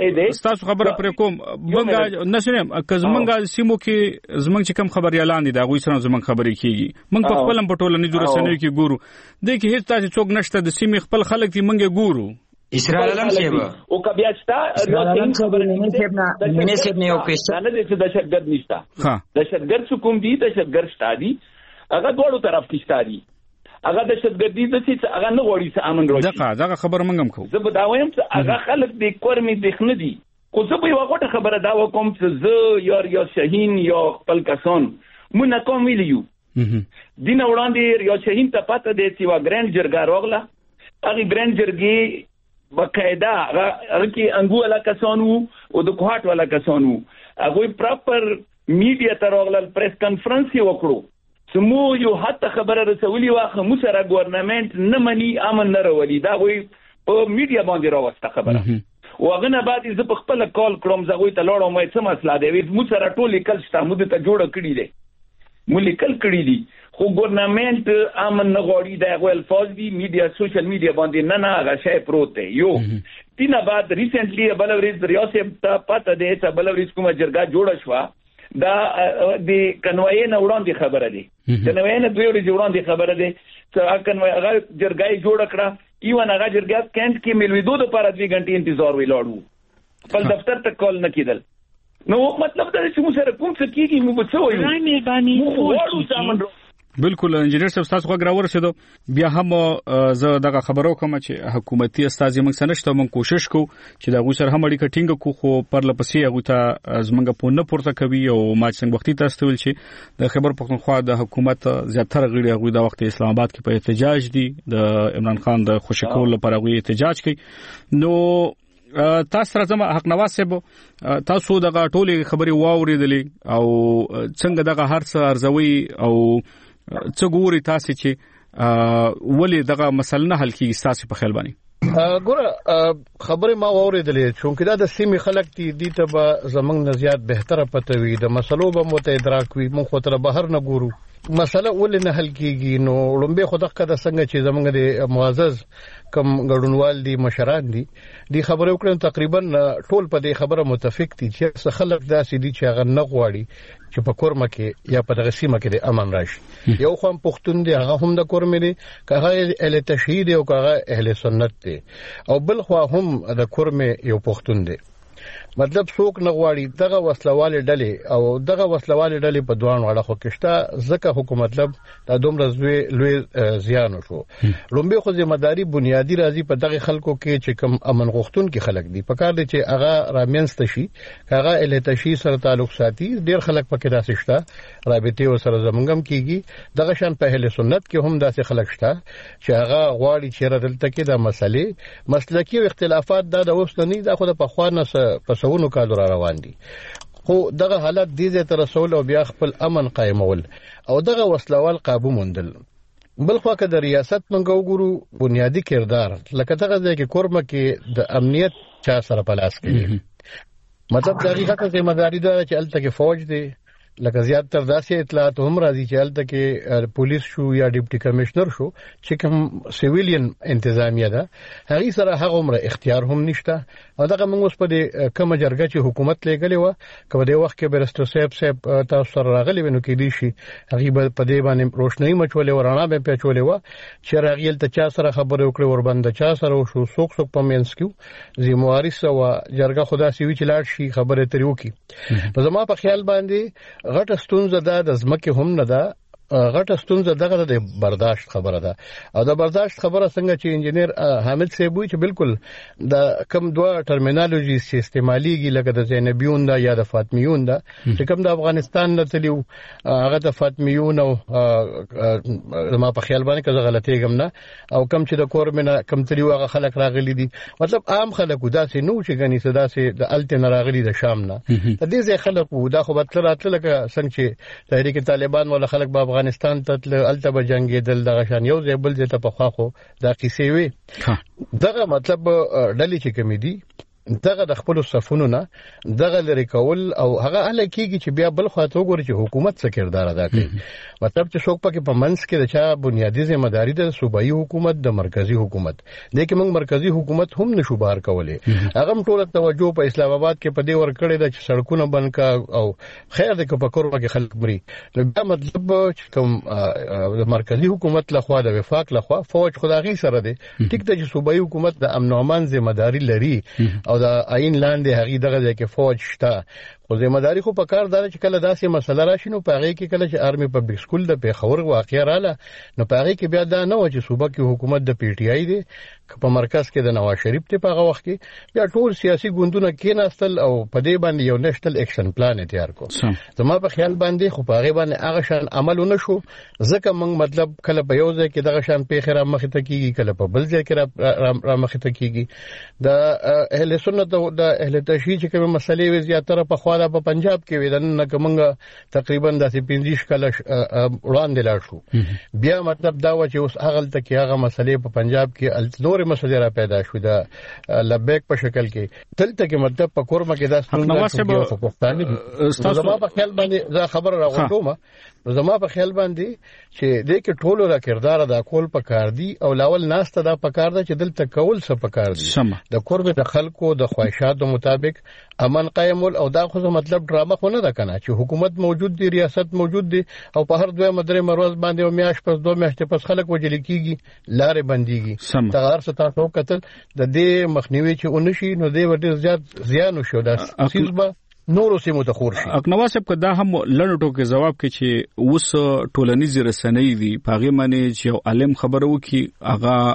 پر کوم مونږه نشم کزمنګ سیمو کې زمنګ چې کم خبر اعلان دي دا غوي سره زمنګ خبرې کیږي مونږ په خپل په ټوله نه جوړ سنوي کې ګورو د کې هیڅ تاسو څوک نشته د سیمې خپل خلک دي مونږه ګورو اسرار علم صاحب او کبیاچتا ریاض خبر نه یو پیسه نه د دهشتګرد نشته دهشتګرد کوم دي دهشتګرد شتادي هغه دوړو طرف کې شتادي هغه دهشتګردي د څه هغه نه غوړي څه امن راځي دغه خبر منګم کو زه به دا وایم چې هغه خلک د کورمي دښنه دي خو زه به یو غوټه خبره دا وکم چې زه یا شاهین یا خپل کسان مونږ کوم ویلیو دین وړاندې یا شاهین ته پته دی چې وا ګرانډ جرګه راغله هغه ګرانډ جرګي بقاعده هغه کې انګو ولا کسانو او د کوهات ولا کسانو هغه پراپر میډیا ته راغلل پریس کانفرنس یې وکړو سمو یو حتی خبره رسولي واخه مو سره ګورنمنت نه مني امن نه راولي دا وي په میډیا باندې راوسته خبره واغنه بعد زه په خپل کال کړم زغوي ته لوړم مې څه مسله دی مو سره ټول لیکل شته مو ته جوړ کړی دی مو لیکل کړی دی خو ګورنمنت امن نه غوړي دا غو الفاظ دي میډیا سوشل میډیا باندې نه هغه شی پروت دی یو تینا بعد ریسنټلی بلوریز ریاست ته پته دی چې بلوریز کومه جرګه جوړه شو دا د کنوای نه وړاندې خبره دي کنوای نه دوی وړاندې خبره دي چې کنوای هغه جرګه جوړ کړه ایون هغه جرګه کینټ کې ملویدو د لپاره 2 غنټې انتظار ویلاړو خپل دفتر ته کال نه کیدل نو مطلب دا چې موږ سره کوم څه کیږي موږ څه وایو بالکل انجینیر صاحب تاسو غوړ ورسېدو بیا هم زه دغه خبرو کوم چې حکومتي استازي موږ سنشته موږ کوشش کوو چې دا غو سره هم اړیکه ټینګ کو خو پر لپسې هغه ته زمنګ په نه پورته کوي او ما څنګه وختي تاسو ویل چې د خبر پښتونخوا د حکومت زیاتره غړي هغه د وخت اسلام آباد کې په احتجاج دي د عمران خان د خوشی کول لپاره غوي احتجاج کوي نو تاسو راځم حق نواز صاحب تاسو دغه ټولې خبري واوریدلې او څنګه دغه هر څه ارزوي او څه ګوري تاسو چې ولې دغه مسله نه حل کیږي تاسو په خیال باندې ګوره خبره ما اوریدلې چې دا د سیمې خلک دي ته به زمنګ نه زیات بهتره پته وي د مسلو به مو ته ادراک وي مونږ خو تر بهر نه ګورو مسله ولې نه حل کیږي نو لومبه خو دغه د څنګه چې زمنګ د معزز کم ګډونوال دي مشران دي خبره وکړم تقریبا ټول په دې خبره متفق دي چې خلک داسې دي چې هغه نه غواړي چې په کورمه کې یا په دغه سیمه کې د امن راشي یو خو پښتون دی هغه هم د کورمه دی کغه اهل تشهید او کغه اهل سنت دی او بل خو هم د کورمه یو پښتون دی مطلب څوک نه غواړي دغه وسلواله ډلې او دغه وسلواله ډلې په دوان وړه خو کېشته ځکه حکومت مطلب دا دومره لوی زیان شو لومبه خو ځمداري بنیادی راځي په دغه خلکو کې چې کم امن غوښتون کې خلک دي په کار دي چې هغه رامنست شي هغه الهتشي سره تعلق ساتي ډیر خلک پکې داسې شته رابطه سره زمونږم کیږي دغه شان په اهل سنت کې هم داسې خلک شته چې هغه غواړي چې دلته کې د مسلې مسلکی او اختلافات د اوسنی د خو د پخوانه په سونو کالو روان دي خو دغه حالت دې تر رسول او بیا خپل امن قائمول او دغه وسلوال قابو موندل. بل خو که د ریاست منګو ګورو بنیادی کردار لکه دغه ځای کې کورمه کې د امنیت چا سره پلاس کوي، مطلب د حقیقت ذمہ داری ده چې الته کې فوج دی، لکه زیاتره داسې اطلاعات هم راځي چې الته کې پولیس شو یا ډیپټي کمشنر شو چې کوم سیویلین انتظامیه ده هغه سره هغه عمر اختیار هم نشته. او دغه موږ اوس په دې کومه جرګه چې حکومت لګلې و کله د وخت کې برستو صاحب تاسو سره راغلی ونو کې دي شي هغه په دې باندې روشنايي مچولې ورانه به پېچولې و چې راغیل ته چا سره خبرې وکړې ور باندې چا سره شو څوک په مینس کې زمواري سو جرګه خدا سي وی چې لاړ شي خبرې ترې وکي. په زما په خیال باندې غټه ستونزه ده د ځمکې هم نه ده، غټه ستونزه دغه د برداشت خبره ده. او د برداشت خبره څنګه چې انجنیر حامد صاحب وی چې بالکل د کم دوه ټرمینالوژي استعماليږي لکه د زینبیون دا یا د فاطمیون دا چې کوم د افغانستان نه تلیو هغه د فاطمیون او ما په خیال باندې که غلطي کوم نه او کم چې د کورمنه کم تلیو هغه خلک راغلي دي، مطلب عام خلک داسې نو چې غني صدا سي د الټن راغلي د شام نه د دې ځای خلک دا خو بتل راتل لکه څنګه چې تحریک طالبان ولا خلک په افغانستان ته الته به جنگیدل دغه شان یو ځای بل ځای ته په خواخو دا کیسې وي. دغه مطلب ډلې چې کوم دي دغه د خپل صفونو نه دغه لري کول او هغه اله کیږي چې بیا بل خواته وګوري چې حکومت څه کردار ادا کوي. مطلب چې څوک پکې په منځ کې د چا بنیادی ذمہ داری د صوبایي حکومت د مرکزی حکومت د کې موږ مرکزی حکومت هم نشو بار کولای. هغه ټول توجه په اسلام آباد کې په دې ور کړی د سړکونو بند کا او خیر د په کور کې خلک مري. دا مطلب چې کوم د مرکزی حکومت لخوا د وفاق لخوا فوج خدایي سره دی ټیک ته چې صوبایي حکومت د امن او امان ذمہ داری لري او د عین لاندې هغه دغه کې فوج شته. خو ذمہ داری خو په کار دار چې کله داسې مسله راشي نو پاره کې کله چې آرمي پبلک سکول د پیښور واقعیا رااله نو پاره کې بیا دا نه و چې صوبه کې حکومت د پی ټی آی دی په مرکز کې د نواز شریف ته په وخت کې بیا ټول سیاسي ګوندونه کې ناستل او په دې باندې یو نېشنل اکشن پلان تیار کو. زما په خیال باندې خو په هغه باندې هغه شان عمل ونه شو ځکه موږ مطلب کله په یو ځای کې دغه شان پیښه را مخ ته کیږي کله په بل ځای کې را مخ ته کیږي. د اهل سنت او د اهل تشیع چې کوم مسلې وي زیاتره په خواله په پنجاب کې ودان کومه تقریبا د 15 کله وړاندې لاړ شو. بیا مطلب دا و چې اوس هغه ته کې هغه مسلې په پنجاب کې نور مسلې را پیدا شو د لبیک په شکل کې دلته کې مطلب په کورمه کې دا څنګه په پښتاني زما په خیال باندې دا خبر راغوم زما په خیال باندې چې دې کې ټولو را کردار ادا کول پکار دي او لاول ناسته دا پکار ده چې دلته کول څه پکار دي د کوربه د خلکو د خواهشاتو مطابق امن قائمول او دا خو مطلب ډرامه خو نه ده کنه چې حکومت موجود دی ریاست موجود دی او په هر دوه مدرې مروز باندې او میاش پس دوه میاشتې پس خلک وجل کیږي لارې بنديږي تغیر ستاسو قتل د دې مخنیوي چې اونشي نو دې ور زیات زیان شو دا سیسبه نورو سیمو ته خور شي. نواز صاحب دا هم لړ ټوکې جواب کې چې اوس ټولنیز رسنۍ دي پاغه باندې چې عالم خبرو کی هغه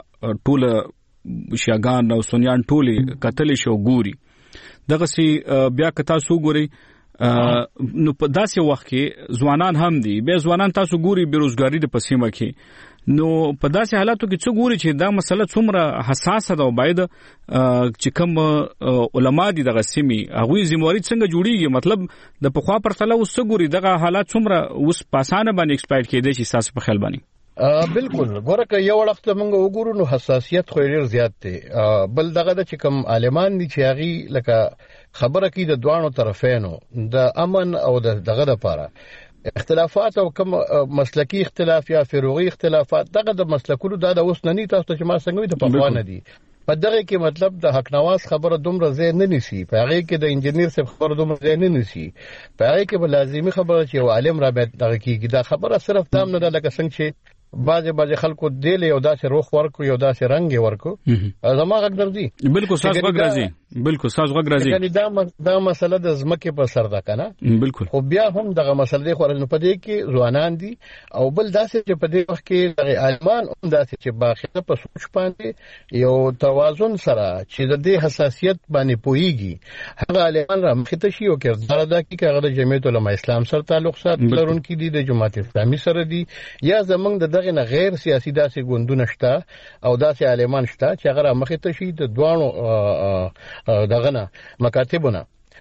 ټول شاګان او سنیان ټولي قتل شو ګوري دغه سي بیا که تاسو ګوري نو په داسې وخت کې ځوانان هم دي به ځوانان تاسو ګوري بیروزګاری د پسیمه کې نو په داسې حالاتو کې څو ګوري چې دا مسله څومره حساسه ده او باید چې کوم علما دي دغه سیمي هغه زمواري څنګه جوړیږي مطلب د پخوا پرتله اوس ګوري دغه حالات څومره اوس پاسانه باندې ایکسپایرډ کېدي چې تاسو په خیال باندې بالکل ګوره که یو وخت موږ وګورو نو حساسیت خو ډیر زیات دی. بل دغه د چې کوم عالمان دي چې هغه لکه خبره کوي د دوانو طرفینو د امن او دغه لپاره اختلافات او کوم مسلکی اختلاف یا فروعي اختلافات دغه د مسلکونو د اوس نه تاسو چې ما څنګه د پخوانه دي په دغه کې مطلب د حق نواز خبره دومره ځای نه نسی په هغه کې د انجنیر صاحب خبره دومره ځای نه نسی په هغه کې به لازمي خبره چې عالم را به دغه کې دا خبره صرف تام نه لکه څنګه چې بعض خلکو دل یو داسې روخ ورکو یو داسې رنگ ورکو زما غږ درځي بالکل ساز غږ راځي بالکل ساز غږ راځي یعنی دا مسله د زمکه په سر ده کنه بالکل خو بیا هم دغه مسله خو نو په دې کې ځوانان دي او بل داسې چې په دې وخت کې د عالمان هم داسې چې باخره په سوچ باندې یو توازن سره چې د دې حساسیت باندې پويږي هغه عالمان را مخته شي او کردار ادا کوي چې هغه د جمعیت العلماء اسلام سره تعلق لرونکي دي د جماعت اسلامي سره دي یا زمنګ دغه نه غیر سیاسي داسې ګوندونه شته او داسې عالمان شته چې هغه مخته شي د دوانو دغه نه مکاتبونه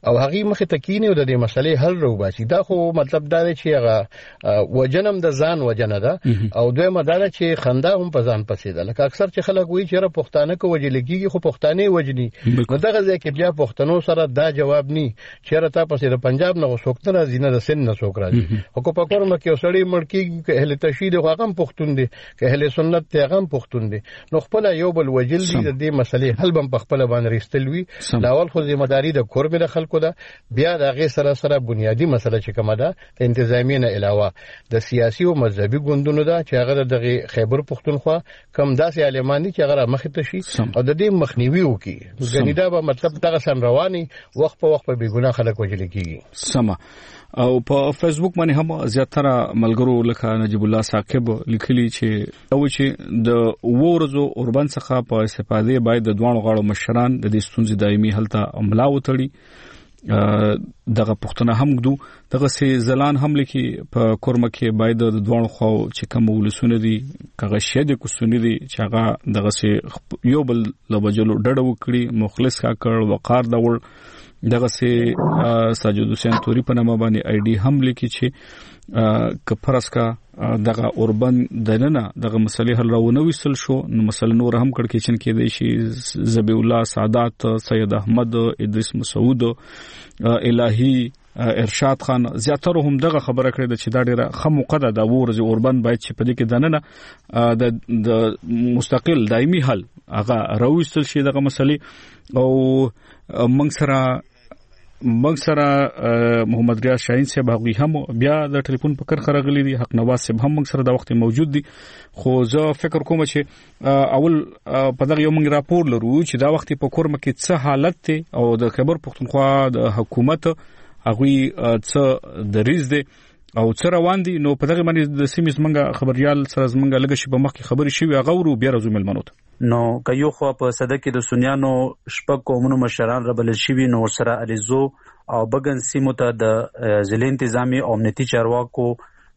او هغه مخه تکینه او د دې مسلې حل روباسي. دا خو مطلب دا دی چې هغه وجنم د ځان وجنه ده او دویمه دا چې خندا هم په ځان پسې ده. لکه اکثر چې خلک وایي چې را پښتانه کو وجل کیږي خو پښتانه وجني، نو دغه ځکه بیا پښتنو سره دا جواب ني چې را تا پسې د پنجاب نه وسوکته راځي نه د سن نه څوک راځي. او کو په کورم کې وسړی مړکی کې اهل تشهید هغه هم پښتون دي که اهل سنت ته هغه هم پښتون دي. نو خپل یو بل وجل دي د دې مسلې حل بم په خپل باندې رستلوي. لاول خو ذمہ داری د کور به خلکو ده، بیا دغه سره بنیادی مسله چې کومه ده انتظامی نه علاوه د سیاسي او مذهبي ګوندونو ده چې هغه د خیبر پښتونخوا کم داسې عالمانی چې هغه مخ ته شي او د دې مخنیوي وکړي. غنیدا به مطلب دغه سم رواني وخت په وخت به بيګونه خلک وجل کیږي. سما او په فیسبوک باندې هم زیاتره ملګرو لکه نجیب الله ثاقب لیکلي چې او چې د ورزو اوربن څخه په استفاده باید د دوه غاړو مشران د دې ستونزې دایمي حل ته عملا وتړي. دغه پښتنه هم ګدو دغه سي زلان هم لکه په کورمه کې باید د دوه خو چې کوم ولسونه دي کغه شه د کوسونی دي چې هغه دغه سي یو بل لوجلو ډډ وکړي، مخلص کا کړ وقار دول دغه سي ساجد حسین توري په نامه باندې آی ډي هم لیکي چې کفرس کا دغه اوربن دنه دغه مسلې حل راونه وسل شو. نو مسله نور هم کړکېچن کې دی شي زبی الله سعادت، سید احمد، ادریس مسعود، الهی، ارشاد خان زیاتره هم دغه خبره کړې چې دا ډیره خموقه ده ورزي اوربن باید چې په دې کې دنه د مستقل دایمي حل هغه راوستل شي دغه مسلې. او موږ سره محمد ریاض شاهین صاحب هغه هم بیا د ټلیفون په کر خرغلی دي، حق نواز صاحب هم موږ سره د وخت موجود دي. خو زه فکر کوم چې اول په دغه یو موږ راپور لرو چې دا وخت په کورمه کې څه حالت دی او د خیبر پښتونخوا د حکومت هغه څه دریز دی او څه روان دي. نو په دغه باندې د سیمې زمنګ خبريال سره زمنګ لګ شي په مخ کې خبري شي هغه ورو بیا راځو ملمنوت. نو کيو خو په صده کې د سنیانو شپږ قومونو مشران ربل شي نو سره الیزو او بغن سیمو ته د ضلع انتظامی او امنیتي چارواکو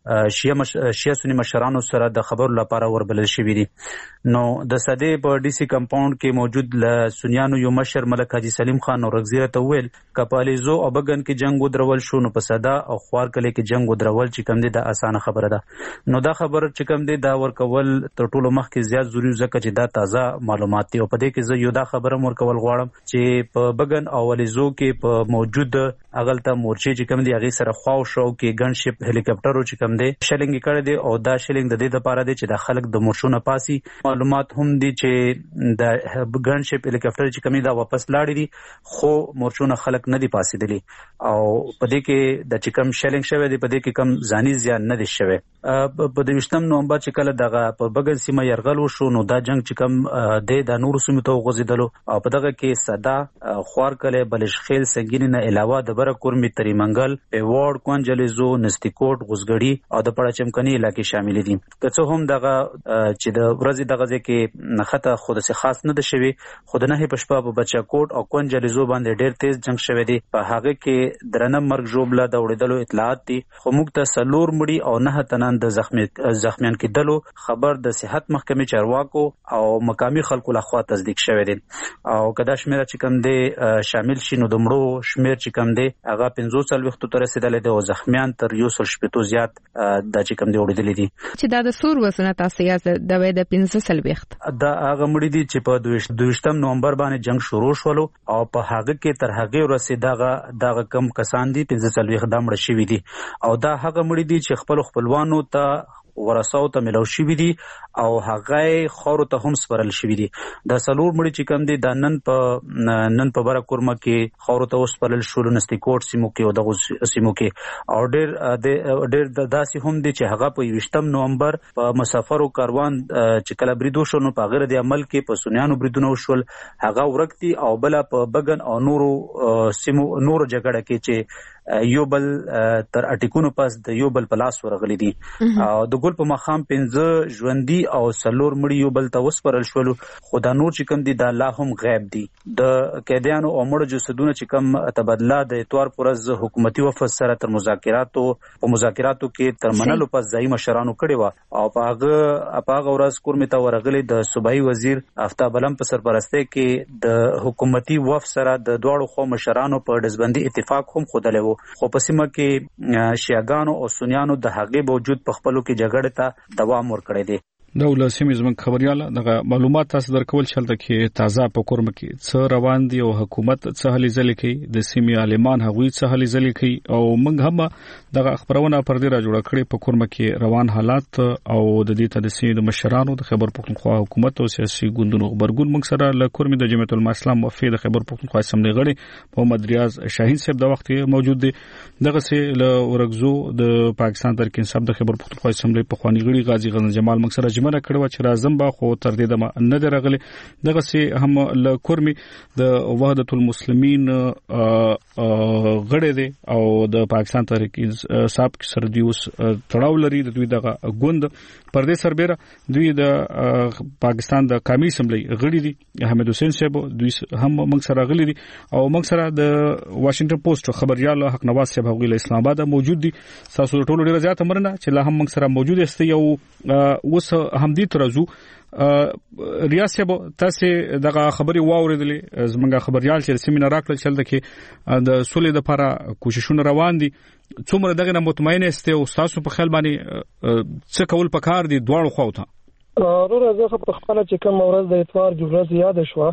شیعه سنی مشرانو سره د خبرو لپاره وربلل شوی دي. نو د صده په ډي سي کمپاوند کې موجود ل سنیانو یو مشر ملک حاجی سلیم خان او رغزیره ته ویل کپالیزو او بغن کې جنگ ودرول شو نو په صدا او خوار کله کې جنگ ودرول چې کم دي د اسانه خبره ده. نو دا خبر چې کم دي دا ورکول تر ټولو مخ کې زیات ضروري ځکه چې دا تازه معلومات دي او په دې کې زه یو دا خبره ورکول غواړم چې په بغن او الیزو کې په موجود اغلته مورچې چې کم دي هغه سره خواو شو کې ګن شپ هلیکاپټرو چې کم دي شلنګ کړي دي او دا شلنګ د دې لپاره دي چې د خلک د مورشونه پاسي. معلومات هم دي چې د ګن شپ هلیکاپټر چې کم دا واپس لاړي دي خو مورشونه خلک نه دي پاسي دي او په دې کې د چې کم شلنګ شوی دی په دې کې کم ځاني زیان نه دي شوی. په 28 نومبر چې کله دغه په بغل سیمه يرغل وشو نو دا جنگ چې کم د نور سیمه ته غوځیدلو او په دغه کې صدا خوار کله بلشخیل سنگین نه علاوه د بره کورمي تری منګل پیوړ کونجلیزو نستیکوټ غوزګړی او د پړه چمکني علاقې شامل دي. که څه هم دغه چې د ورځې دغه ځکه نخته خود سي خاص نه ده شوی خود نه په شپه په بچا کوټ او کونجلیزو باندې ډېر تیز جنگ شوی دی. په هغه کې درنه مرګ جوړبله د وړېدلو اطلاعات دي خو موږ ته سلور مړي او نه تنان د زخمیان کېدلو خبر د صحت محکمې چارواکو او مقامی خلکو لخوا تصدیق شوی دی. او کدا شمیره چې کم دی شامل شي نو د مړو شمیر چې کم دی هغه 45 ته رسیدلې دی او زخمیان تر 180 زیات د چې کم دی وړېدلې دي. چې دا د سور وسنه تاسو یا د وې د 15 دا هغه مړي دي چې په 22 نومبر باندې جنگ شروع شول او په هغه کې تر هغه ورسېدغه دغه کم کسان دي 15 د مړ شوی دي او دا هغه مړي دي چې خپلوانو ته ورساو ته ملو شوی دي او هغه خورو ته هم سپرل شوی دي. د سلور مړي چې کم دي د نن په بره کورمه کې خورو ته وسپرل شول نستیکوټ سیمو کې او د سیمو کې او ډېر داسې هم دي چې هغه په 20 نومبر په مسافرو کاروان چې کله بریدو شو نو په غیر د عمل کې په سنیانو بریدونه وشول هغه ورکتي او بل په بغن او نورو سیمو نورو جګړه کې چې یو بل تر اټیکونو پس د یو بل په لاس ورغلي دي او د ګل په مخام 15 ژوندۍ او سلور مړي یو بل ته وسپرل شول خو دا نور چې کوم دي دا لا هم غیب دي د قیدیانو او مړو جسدونه چې کوم تبادله د اتوار پرز حکومتي وفد سره تر مذاکراتو کې تر منلو پس ځای مشرانو کړي و او په هغه ورځ کورمې ته ورغلي د صوبایي وزیر آفتاب علم په سرپرستۍ کې د حکومتي وفد سره د دواړو خو مشرانو په ډزبندي اتفاق هم خوده و خو په سیمه کې شیعاګانو او سنیانو د هغې باوجود په خپلو کې جګړې ته دوام ورکړی دی. د ولسمې زموږ خبرياله دغه معلومات تاسو درکول چلته کې تازه په کورم کې څه روان دي او حکومت څه هلي ځلې کوي د سیمې عالمان هغوی څه هلي ځلې کوي او موږ هم دغه خبرونه پر دې را جوړ کړې په کورم کې روان حالات او د دې ته د سیمې د مشرانو د خیبر پختونخوا حکومت او سیاسي ګوندونو خبرګون موږ سره له کورم د جمعیت العلماء اسلام وفد د خیبر پختونخوا اسمبلی غړي محمد ریاض شاهین صاحب د وخت موجود دي دغه سي له ورغزو د پاکستان ترکین صاحب د خیبر پختونخوا اسمبلی په خواني غړي غازی غزن جمال موږ سره جمع کړو چې زمبا خو تر دې دمه نه درغلي دغه سي هم له کورمي د وحدت المسلمین غړي دي او د پاکستان تحریک صاحب سره دی اوس تړاو لري د دوی دغه ګوند پر دې سربېره دوی د پاکستان د قومي اسمبلی غړي دي احمد حسین صاحب دوی هم موږ سره غلي دي او موږ سره د واشنگټن پوسټ خبريال حق نواز صاحب غوی له اسلام آباد موجود دي تاسو ټول ډیر زیات مرنه چې لا هم موږ سره موجود است یو اوس هم دي ترازو ریاض صاحب تاسو دغه خبري واوریدلې زمونږ خبريال چې سیمینار راکړل چل دکې د سولې لپاره کوششونه روان دي څومره دغه نه مطمئن است او تاسو په خیال باندې څه کول پکار دي دواړو خواته ورور زه په خپل چې کوم ورځ د اتوار جوړه زیاده شو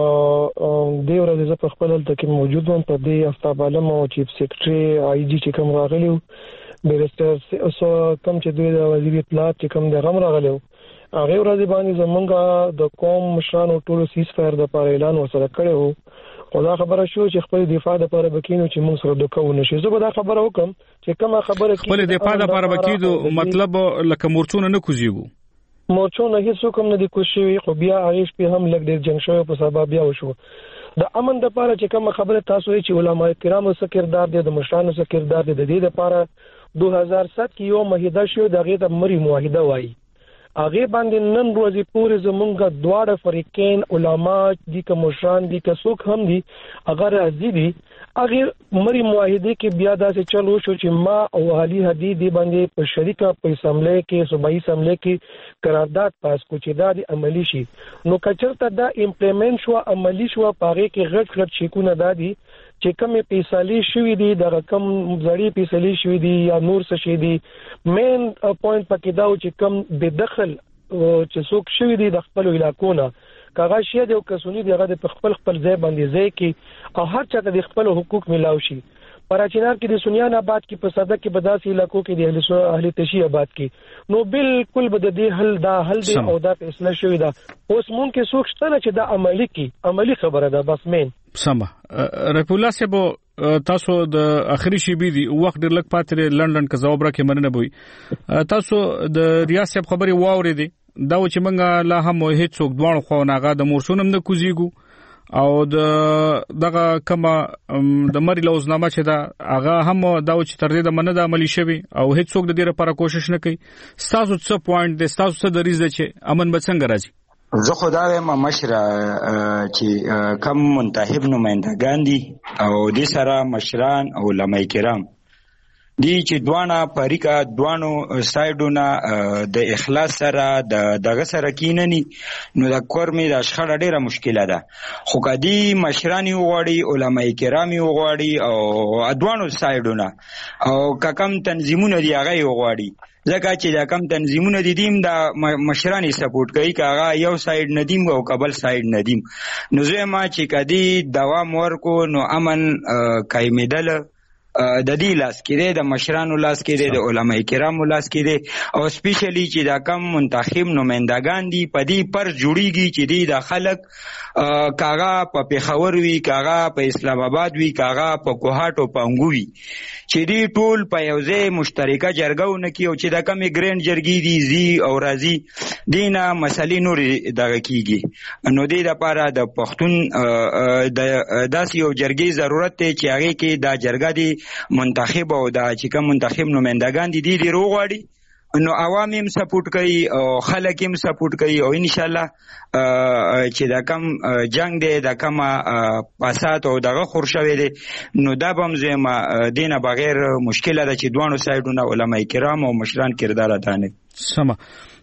د ورځ زه په خپل تل موجود وم په دې آفتاب علم او چیف سیکریټري آی جی چې کوم راغلی بیرستر سو کوم چې دوی د وزیر اطلاعات چې کوم د غم راغلی هغه ورځ باندې زمونږه د قوم مشرانو ټولو سیس فایر د لپاره اعلان وسره کړو خو دا خبره شو چې خپل دفاع لپاره بکینو چې موږ سره دوکو نشي زه به دا خبره وکم چې کومه خبره کې خپل دفاع لپاره بکیدو مطلب لکه مورچونه نه کوزيګو مورچونه هیڅ کوم نه دي کوشي خو بیا هغه په هم لګ ډیر جنگ شوی په سبب بیا وشو د امن لپاره چې کومه خبره تاسو چې علماء کرامو سره کردار دي د مشرانو سره کردار دي د دې لپاره 2007 کې یو معاهده شو دغه د مری معاهده وایي هغه باندې نن ورځې پورې زمونږه دواړه فریقین علما دي که مشران دي که څوک هم دي اگر راځي دي هغه مری معاهده کې بیا داسې چلو شو چې ما او علي حدیدی باندې په شریکه په اسمبلی کې صوبایي اسمبلی کې قرارداد پاس کو چې دا د عملی شي نو کچرته دا امپلیمنٹ شو عملی شو پاره کې غټ شیکونه دادي چې کومې پیسې شوې دي د رقم زړی پیسې شوې دي یا نور څه شي دي مین پوینټ پکې دا چې کوم د دخل چې څوک شوې دي د خپل علاقو نه کاغه شي د کسونی دغه د خپل ځای باندې ځای کې او هر چا ته د خپل حقوق ملاوي شي پراچینار کې د سنیان آباد کې په صده کې بداسي علاقو کې د اهل تشی آباد کې نو بالکل بد دې حل دی او دا فیصله شوې ده اوس مونږ کې څوک شته چې دا عملی خبره ده بس مين سم رفیع الله صاحب تاسو د اخري شی بي دي وخت ډیر لک پاتره لندن کا جواب راکې مننه بوي تاسو د ریاض صاحب خبري واورې دي دا چې منګه لا هم هیڅ څوک دوه خو ناغه د مورشونم نه کوزيګو او دغه کما د مری لوزنامه چې دا هغه هم دا چې تر دې د مننه د عملی شوی او هیڅ څوک د دې لپاره کوشش نه کوي تاسو څه پوینټ دي تاسو څه د ریز چې امن به څنګه راځي زه خدای ما مشره چې کم منتخب نمائندگان دي او د سره مشران او علماء کرام دی چې دوانه پریکا دوانو سایډونه د اخلاص سره دغه سره کیننی نو د کورمي د شخړه ډیره مشکله ده خو کدی مشرانی وغواړي علماء کرامي وغواړي او دوانو سایډونه او کم تنظیمونه دی هغه وغواړي ځکه چې دا کم تنظیمونه دي دیم د مشرانی سپورټ کوي کاغه یو سایډ ندیم او قبل سایډ ندیم نو زه ما چې کدی دوام ورکو نو امن قائمېدل د دې لاس کې د مشرانو لاس کې د علماء کرامو لاس کې او سپیشلی چې دا کم منتخب نمائندگان دي په دې پر جوړیږي چې دی د خلک کاغه په پیښور وی کاغه په اسلام آباد وی کاغه په کوهاټ او پنګوي چې دی ټول په یو ځای مشترکه جرګه ونه کی او چې دا کم ګرینډ جرګې دي زی او راضی دینه مسلې نور دغه کیږي نو دې لپاره د پښتون د داسې یو جرګې ضرورت دی چې هغه کې دا جرګه دی منتخب او دا چې کوم منتخب نمائندگان دي دي روغواړي نو عوام هم سپورټ کوي او خلک هم سپورټ کوي او ان شاء الله چې دا کم جنگ دی دا کم فساد او دغه خورشوي دی نو دا به زما دینه بغیر مشکله ده چې دوانو سایډونه علما کرام او مشران کردار ادا نه سم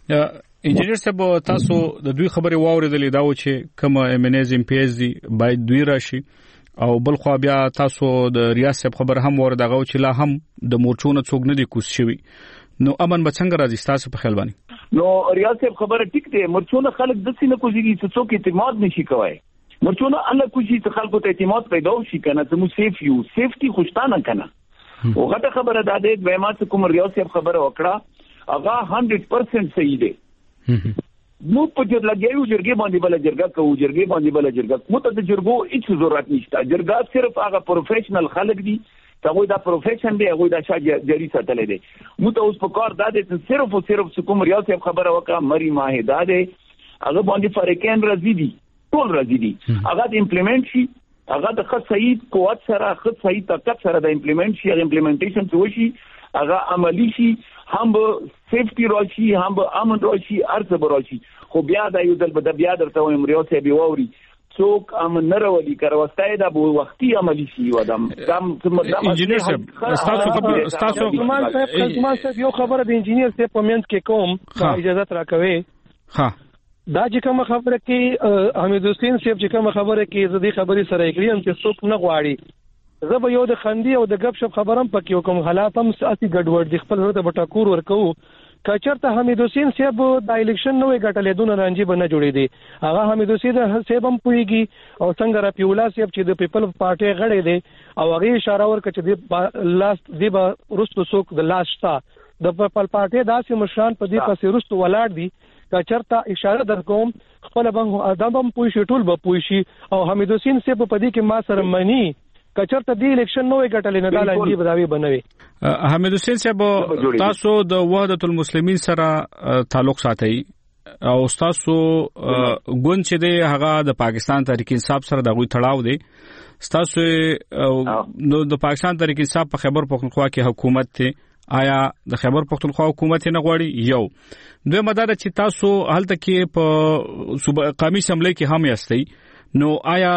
انجینر صاحب تاسو د دوی خبرې واوریدلې دا و چې کوم امنیز ام پی ایس دی باید دوی راشي او بل خو بیا تاسو د ریاست خبر هم ورده غو چې لا هم د مورچونه څوک نه دی کوس شوی نو امن به څنګه راځي تاسو په خیال باندې نو ریاست خبره ټیک ده مرچونه خلک د سینې کوزيږي چې څوک اعتماد نشي کوي مرچونه الله کوشي چې خلکو ته اعتماد پیدا وشي کنه ته مو سیف یو سیفټي خوشتانه کنه او غټه خبره ده د بیمات کوم ریاست خبره وکړه هغه 100% صحیح ده نو په جر لګیو جرګې باندې بل جرګه کوو جرګې باندې بل جرګه مو ته د جرګو هیڅ ضرورت نشته جرګه صرف هغه پروفیشنل خلک دي هغه دا پروفیشن دی هغه دا شاجه جری ساتلې دی مو ته اوس په کار دا دي صرف او صرف کوم ریاست خبره وکړه مری ماهدا دی هغه باندې فرقین راځي دي ټول راځي دي هغه د امپلیمنٹ شي هغه د خاص صحیح قوت سره خاص صحیح طاقت سره د امپلیمنٹ شي امپلیمنټیشن شي هغه عملی شي هم به سیفټي راشي هم به امن راشي ارزه راشي خو بیا دا یو د بیا درته وایم ریاست به ووري څوک امن نه راولي کاروستای دا به وختي عملی شي ودم انجینر صاحب تاسو یو خبره د انجینر صاحب په منځ کې کوم اجازه راکوي ها دا چې کوم خبره کې حمید حسین صاحب چې کوم خبره کې زدي خبري سره اګریم چې څوک نه غواړي زه به یو د خندي او د غب شپ خبرم پکې کوم حالات هم ساتي ګډوډ دي خپل ورته بټاکور ورکو کچرته حمید حسین صاحب د الیکشن نوې ګټلې دونه رانجي بنه جوړې دي هغه حمید حسین صاحب هم پويږي او څنګه را پیولا صاحب چې د پیپل پارټي غړې دي او هغه اشاره ورکړه چې د لاست دی به رستو څوک د لاست د پیپل پارټي داسې مشران په دې پسې رستو ولاړ دي کچرته اشاره در کوم خپل بنګ ادم هم پوي شي ټول به پوي شي او حمید حسین صاحب په دې کې ما سره منی کچرته دی الیکشن نوې ګټلې نه دالانجی بداوی بنوي حمید حسین صاحب تاسو د وحدت المسلمین سره تعلق ساتي او تاسو ګوند چې دی هغه د پاکستان تحریک انصاف سره دغه تړاو دی تاسو نو د پاکستان تحریک انصاف په خیبر پختونخوا کې حکومت ته آیا د خیبر پختونخوا حکومت نه غواړي یو دوی مدار چې تاسو هلته کې په قومي اسمبلی کې هم یاستئ نو آیا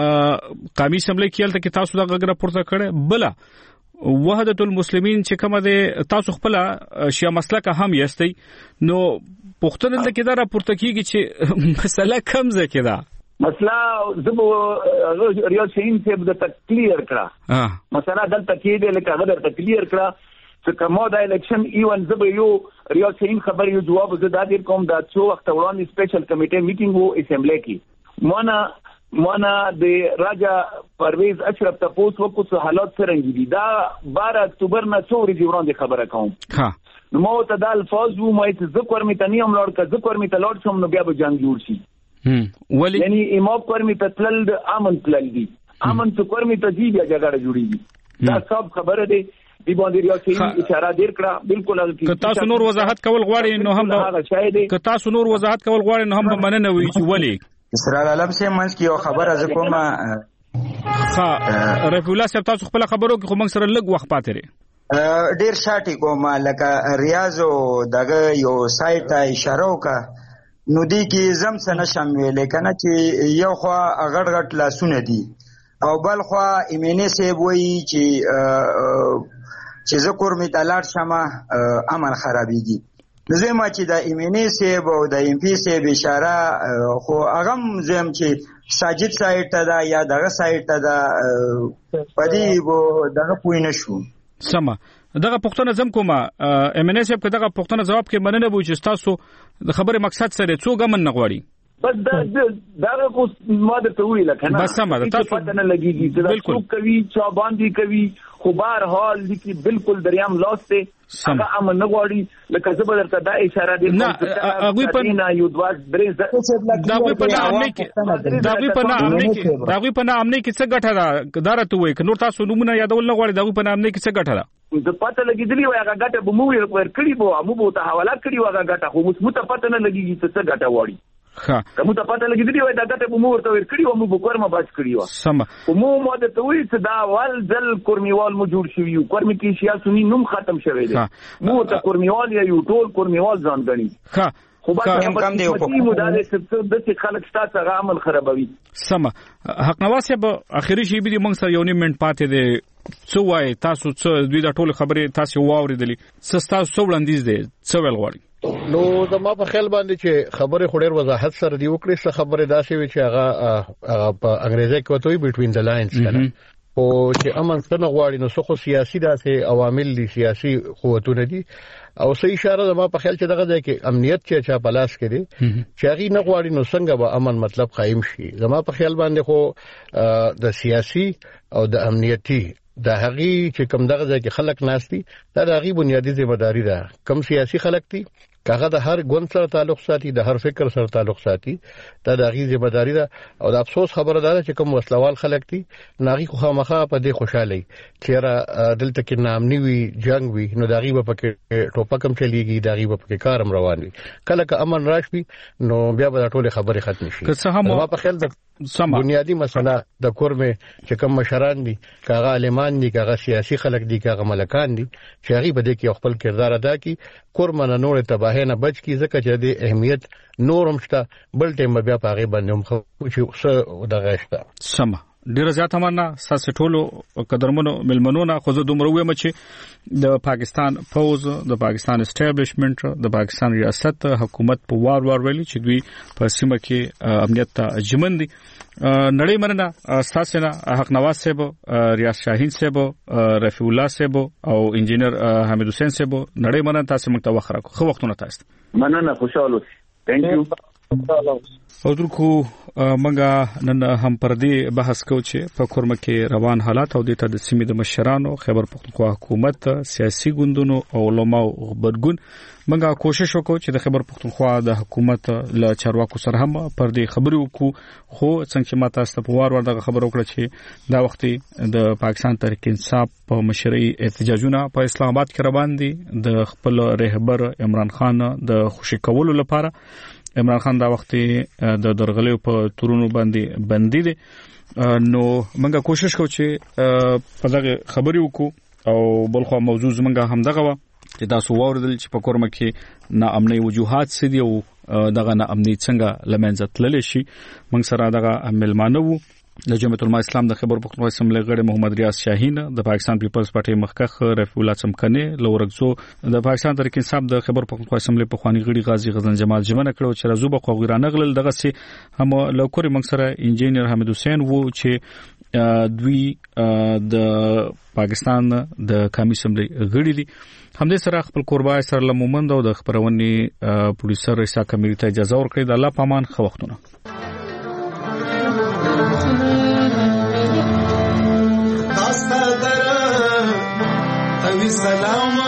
قومي اسمبلی کې هلته کې تاسو د غږ راپورته کړه بلا وحدت المسلمین چې کومه ده تاسو خپل شیا مسلک هم یاستئ نو پښتون د کې دا راپورته کیږي چې مسله کم ځکه ده مسله زبو ریاض شاهین صاحب د تکلیر کړه مثلا دلته کې د لکه غدر تکلیر کړه چې کومه د الیکشن ایون زبو یو ریاض شاهین خبر یو جواب زه دا دیر کوم دا څو وخت وړاندې سپیشل کمیټه میټینګ وو اسمبلی کې مانا د راجا پرویز اشرف تاسو وکړو حالات څنګه دي دا 12 اکتوبر نه څو ورځې وړاندې خبره کوم نو مو ته د الفاظ وو مې چې ذکر می تنیم لوړ کا ذکر می تلوړ سم نو بیا به جنگ جوړ شي ولی یعنی امام پر می تل د امن تل دي امن څکر می ته دی بیا جګړه جوړیږي دا سب خبره ده دی باندې ریاست اشاره ډیر کړه بالکل که تاسو نور وضاحت کول غواړئ نو هم که تاسو نور وضاحت کول غواړئ نو هم مننه وی چې ولی اسرار علم سه منځ کې یو خبره ز کومه ها رفیع الله صاحب تاسو خپل خبرو کې خو موږ سره لږ وخت پاتې لري ډیر شاټي کومه لکه ریاض او دغه یو سایت ته اشاره وکړه نو دی کې زم سره شامل کنه چې یو خو غړ غړ لاسونه دي او بل خو ایمنه سی وایي چې ذکر می تلار شمه امن خرابېږي زما چې د ایمنی سیب او د ام پی سیب اشاره خو هغه زم چې ساجد سایت ته دا یا دغه سایت ته دا پدې وو دغه پوی نشو سما دغه پښتنه زم کومه ایمنی سیب که دغه پښتنه جواب کې مننه وو چې تاسو د خبره مقصد سره څو غمن نه غواړي بس دا کو ما درته ویل کنه بس سم ده تاسو پته نه لګیږي چې څوک کوي چا باندې کوي خو بهر حال دي بالکل دریام لاسته هغه امن نه غواړي لکه زبر درته دا اشاره دي نه هغه په نه یو دواس درې دا په نامه کې دا په نامه کې څه ګټه ده دارته وای که نور تاسو نمونه یادول نه غواړي دا په نامه کې څه ګټه ده د پته لګیدلی وای هغه ګټه به مو ور کړی بو مو به ته حواله کړی وغه ګټه خو مو ته پته نه لګیږي څه ګټه وړي کوم ته پته لګیدلی وای دا ته مو ورته ورکړی و مو بکورما باج کړی و سم مو ماده ته وی چې دا وال ځل کورمیوال مو جوړ شوی یو کورمی کې سیاسي نوم ختم شوی دی مو ته کورمیوال یا یو ټول کورمیوال ځان غني خو کم دی په مدارې څه د خلک ستاسو عمل خرابوي سم حق نواز به اخیری شی به موږ سره یو نیم منټ پاتې دی څو وای تاسو څه دوی دا ټول خبرې تاسو واوریدلې څه تاسو وړاندیز دی څه ویل غواړي نو زما په خیال باندې چې خبره خوري وضاحت سره دی وکړي څه خبره داسې وي چې هغه په انګریزي کې وتوي بټوین د لاینز کنه او چې امن څنګه غواړي نو څه سیاسي داسې عوامل دي سیاسي قوتونه دي او صحیح اشاره زما په خیال چې دغه ځای کې امنیت چې چا پلاس کړي چې هغه نه غواړي نو څنګه به امن مطلب قائم شي زما په خیال باندې خو د سیاسي او د امنیتي د هغه چې کوم دغه ځای کې خلک ناشتي دا د هغه بنیادی ځمېداري ده کوم سیاسي خلک دي کاغه د هر ګوند سره تعلق ساتي د هر فکر سره تعلق ساتي دا د هغه ځمېداري ده او د افسوس خبره ده چې کوم وسلوال خلک دي ناغي خو خامخا په دې خوشاله چیرې دلته کې نامني وي جنگ وي نو دغه په کې ټوپکم چلیږي دغه په کې کارم روان وي کله که امن راشي نو بیا به ټول خبره ختم شي ما په خیال بنیادی مسله د کورمه چې کوم مشران دي کاغه عالمان دي کاغه سیاسي خلک دي کاغه ملکان دي چې هغه به د کې خپل کردار ادا کړي کورمه نه نور تباہی نه بچ کی ځکه چې د اهمیت نورم شته بل ټیم بیا پاغه باندې هم خو چې دغه شته سم ډیر زیات مننه ساسه ټولو قدرمنو ملمنونه خو زه دومره وایم چې د پاکستان فوز د پاکستان اسټابلیشمنت د پاکستان ریاست حکومت په وار ویلي چې دوی په سیمه کې امنیت ته ژمن دي نړۍ مننه ساسه نه حق نواز صاحب ریاض شاهین صاحب رفیع الله صاحب او انجینر حمید حسین صاحب نړۍ مننه تاسو موږ ته وخره خو وختونه تاسو مننه خوشاله ثانک یو او درکو منګه نن هم پر دې بحث کو چې په کورمه کې روان حالات او د سیمې د مشرانو خیبر پختونخوا حکومت سیاسي ګوندونو او علماو خبرګون منګه کوشش وکړو چې د خیبر پختونخوا د حکومت له چارواکو سره هم پر دې خبرو وکړو خو څنګه چې ماته ست په وار دغه خبر وکړه چې دا وخت د پاکستان تحریک انصاف په مشرۍ احتجاجونه په اسلام آباد کې روان دي د خپل رهبر عمران خان د خوشی کولو لپاره عمران خان دا وخت د درغلیو په تورونو باندې بندي دي نو موږ کوشش کوو چې په دغه خبرې وکړو او بلخو موضوع زمونږه هم دغه و چې تاسو واوریدل چې په کورمه کې ناامنۍ وجوهات څه دي او دغه ناامنۍ څنګه لمنځه تللی شي موږ سره دغه ملمانه وو د جمعیت العلماء اسلام د خیبر پختونخوا اسمبلی غړي محمد ریاض شاهین د پاکستان پیپلز پارټي مخکخ رفیع الله چمکنی لورګزو د پاکستان تحریک انصاف د خیبر پختونخوا اسمبلی په خواني غړي غازی غزن جمال جمنه کړو چې رازو په غیرانه غلل دغه سي هم لوکوري موږ سره انجینر حمید حسین وو چې دوی د پاکستان د قومي اسمبلی غړي دي همدې سره خپل قربای سره لمومند او د خبرونې پولیسر رئیس کمیټې ته اجازه ورکړه د الله پامان خو وختونه سلام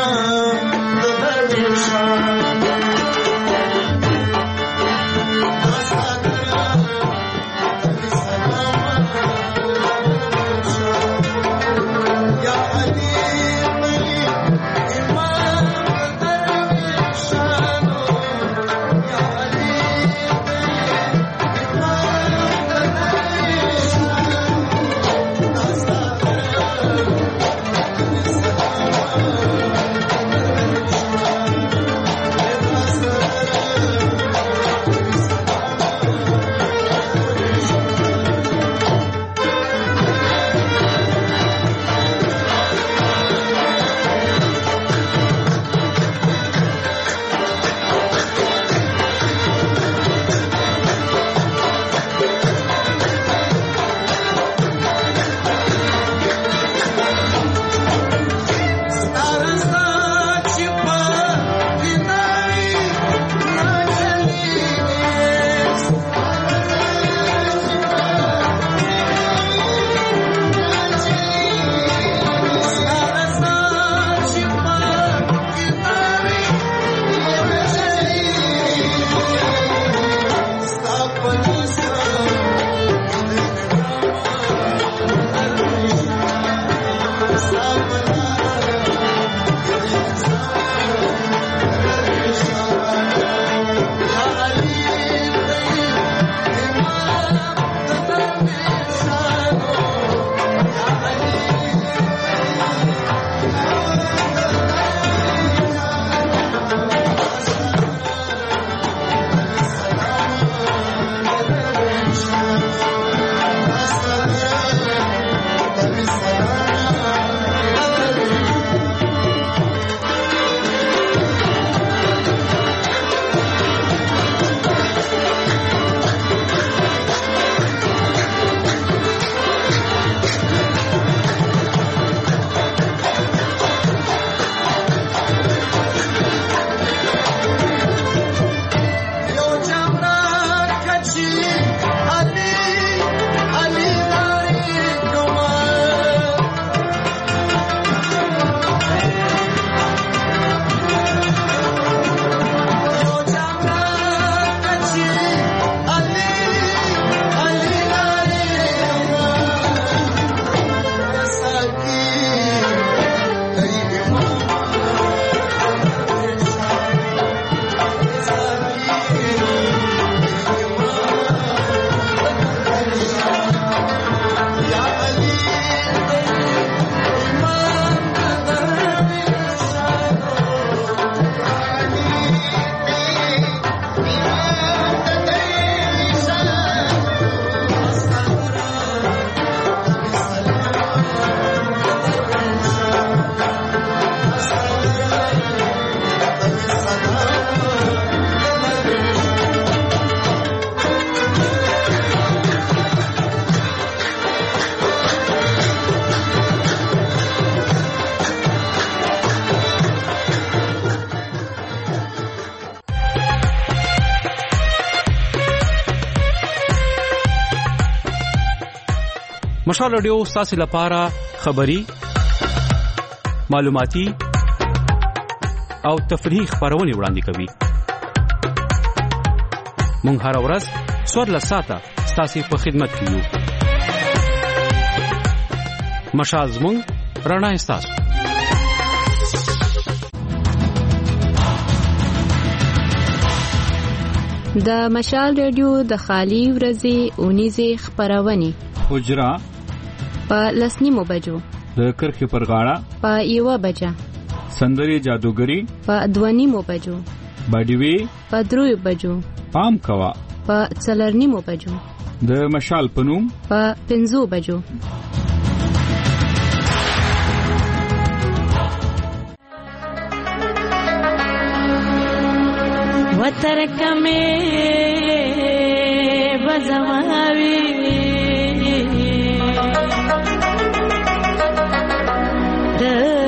مشال رادیو ستاسو لپاره خبری، معلوماتي او تفریحي خبرونه وړاندې کوي. مونږ هر ورځ 14 ساعته ستاسو په خدمت کې یو. مشال زموږ رڼا ستاسو. د مشال رادیو د خالي ورځې اونیزه خبرونه حجرا په لسنیمو بجو، د کرخي پر غاړه په 1 بجه، سندري جادوګری په 2 بجو، باډیوي په 3 بجو، پام کوا په 4 بجو، د مشال پنوم په 5 بجو. وترکمه بزماوي د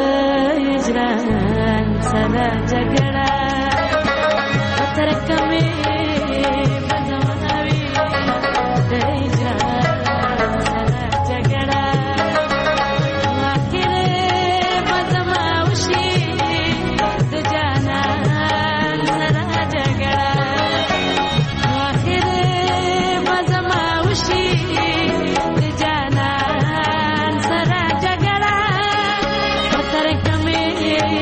هجران سره جګړه، وترکمه بزماوي د هجران سره جګړه، واخره بزماوشي د جانان سره جګړه، واخره بزماوشي د جانان سره جګړه، وترکمه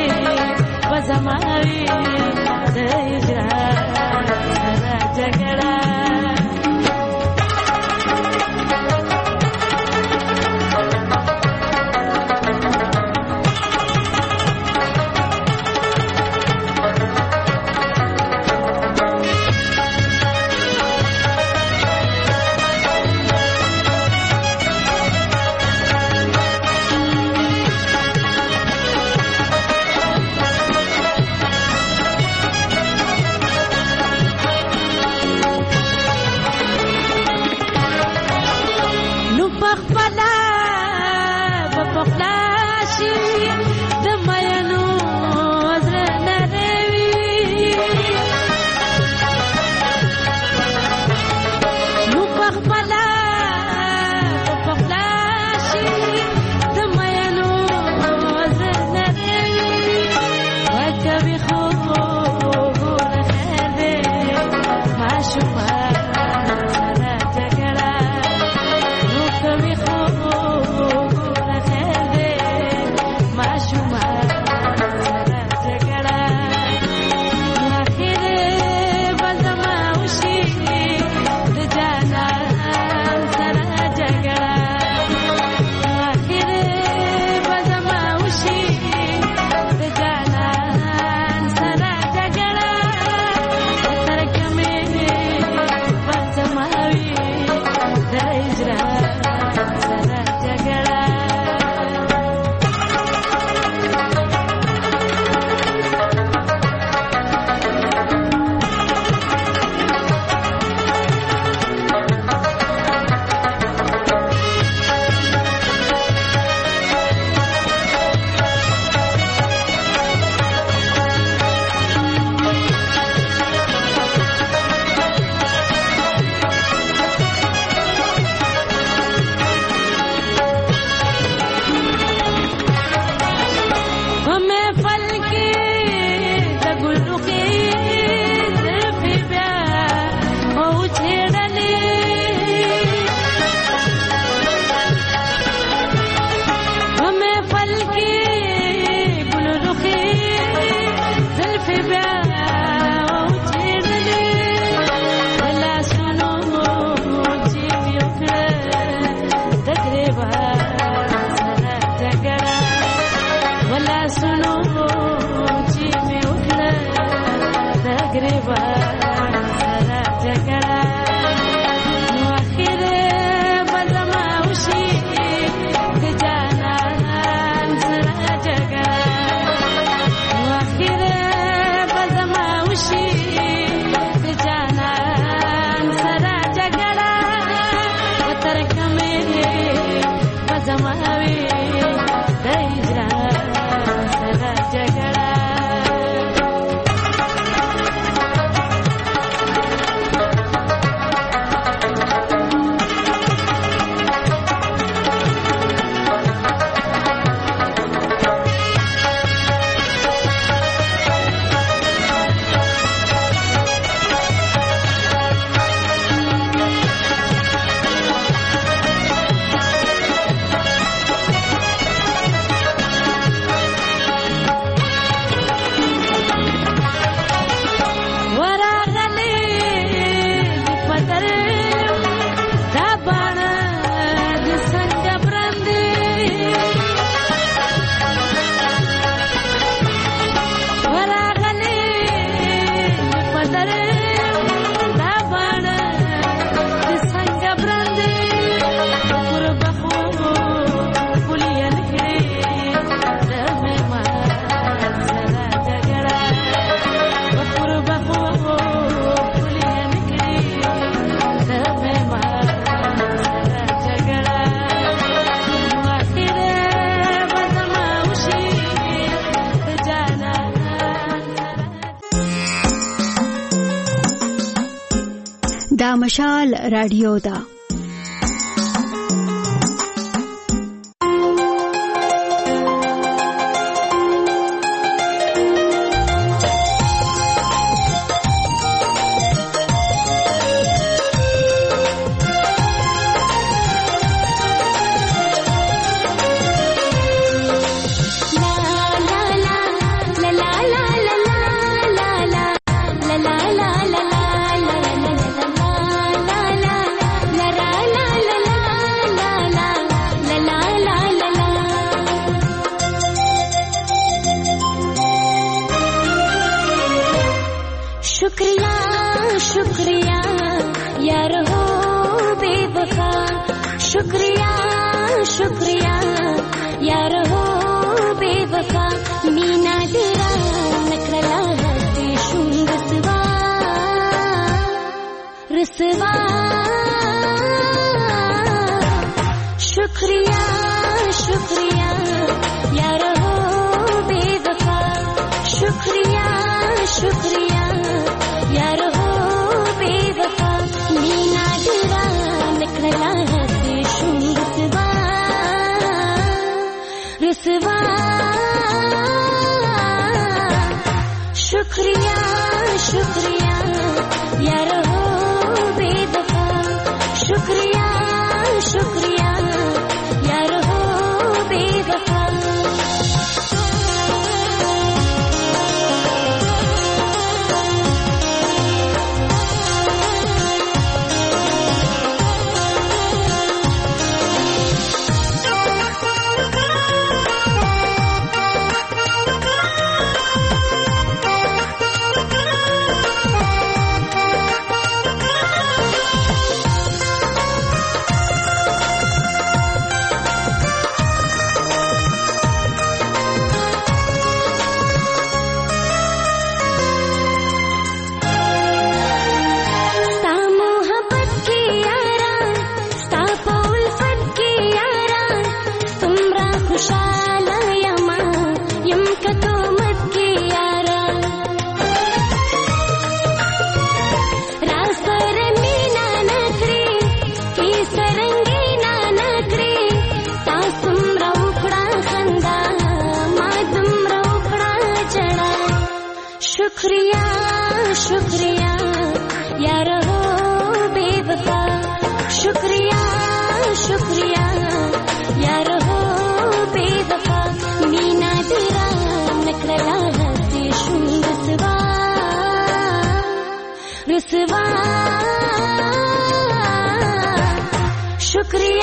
بزماوي د هجران سره جګړه. مشال رادیو دا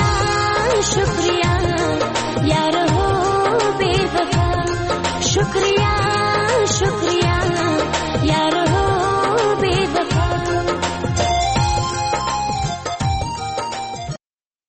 शुक्रिया यार हो बेवफा शुक्रिया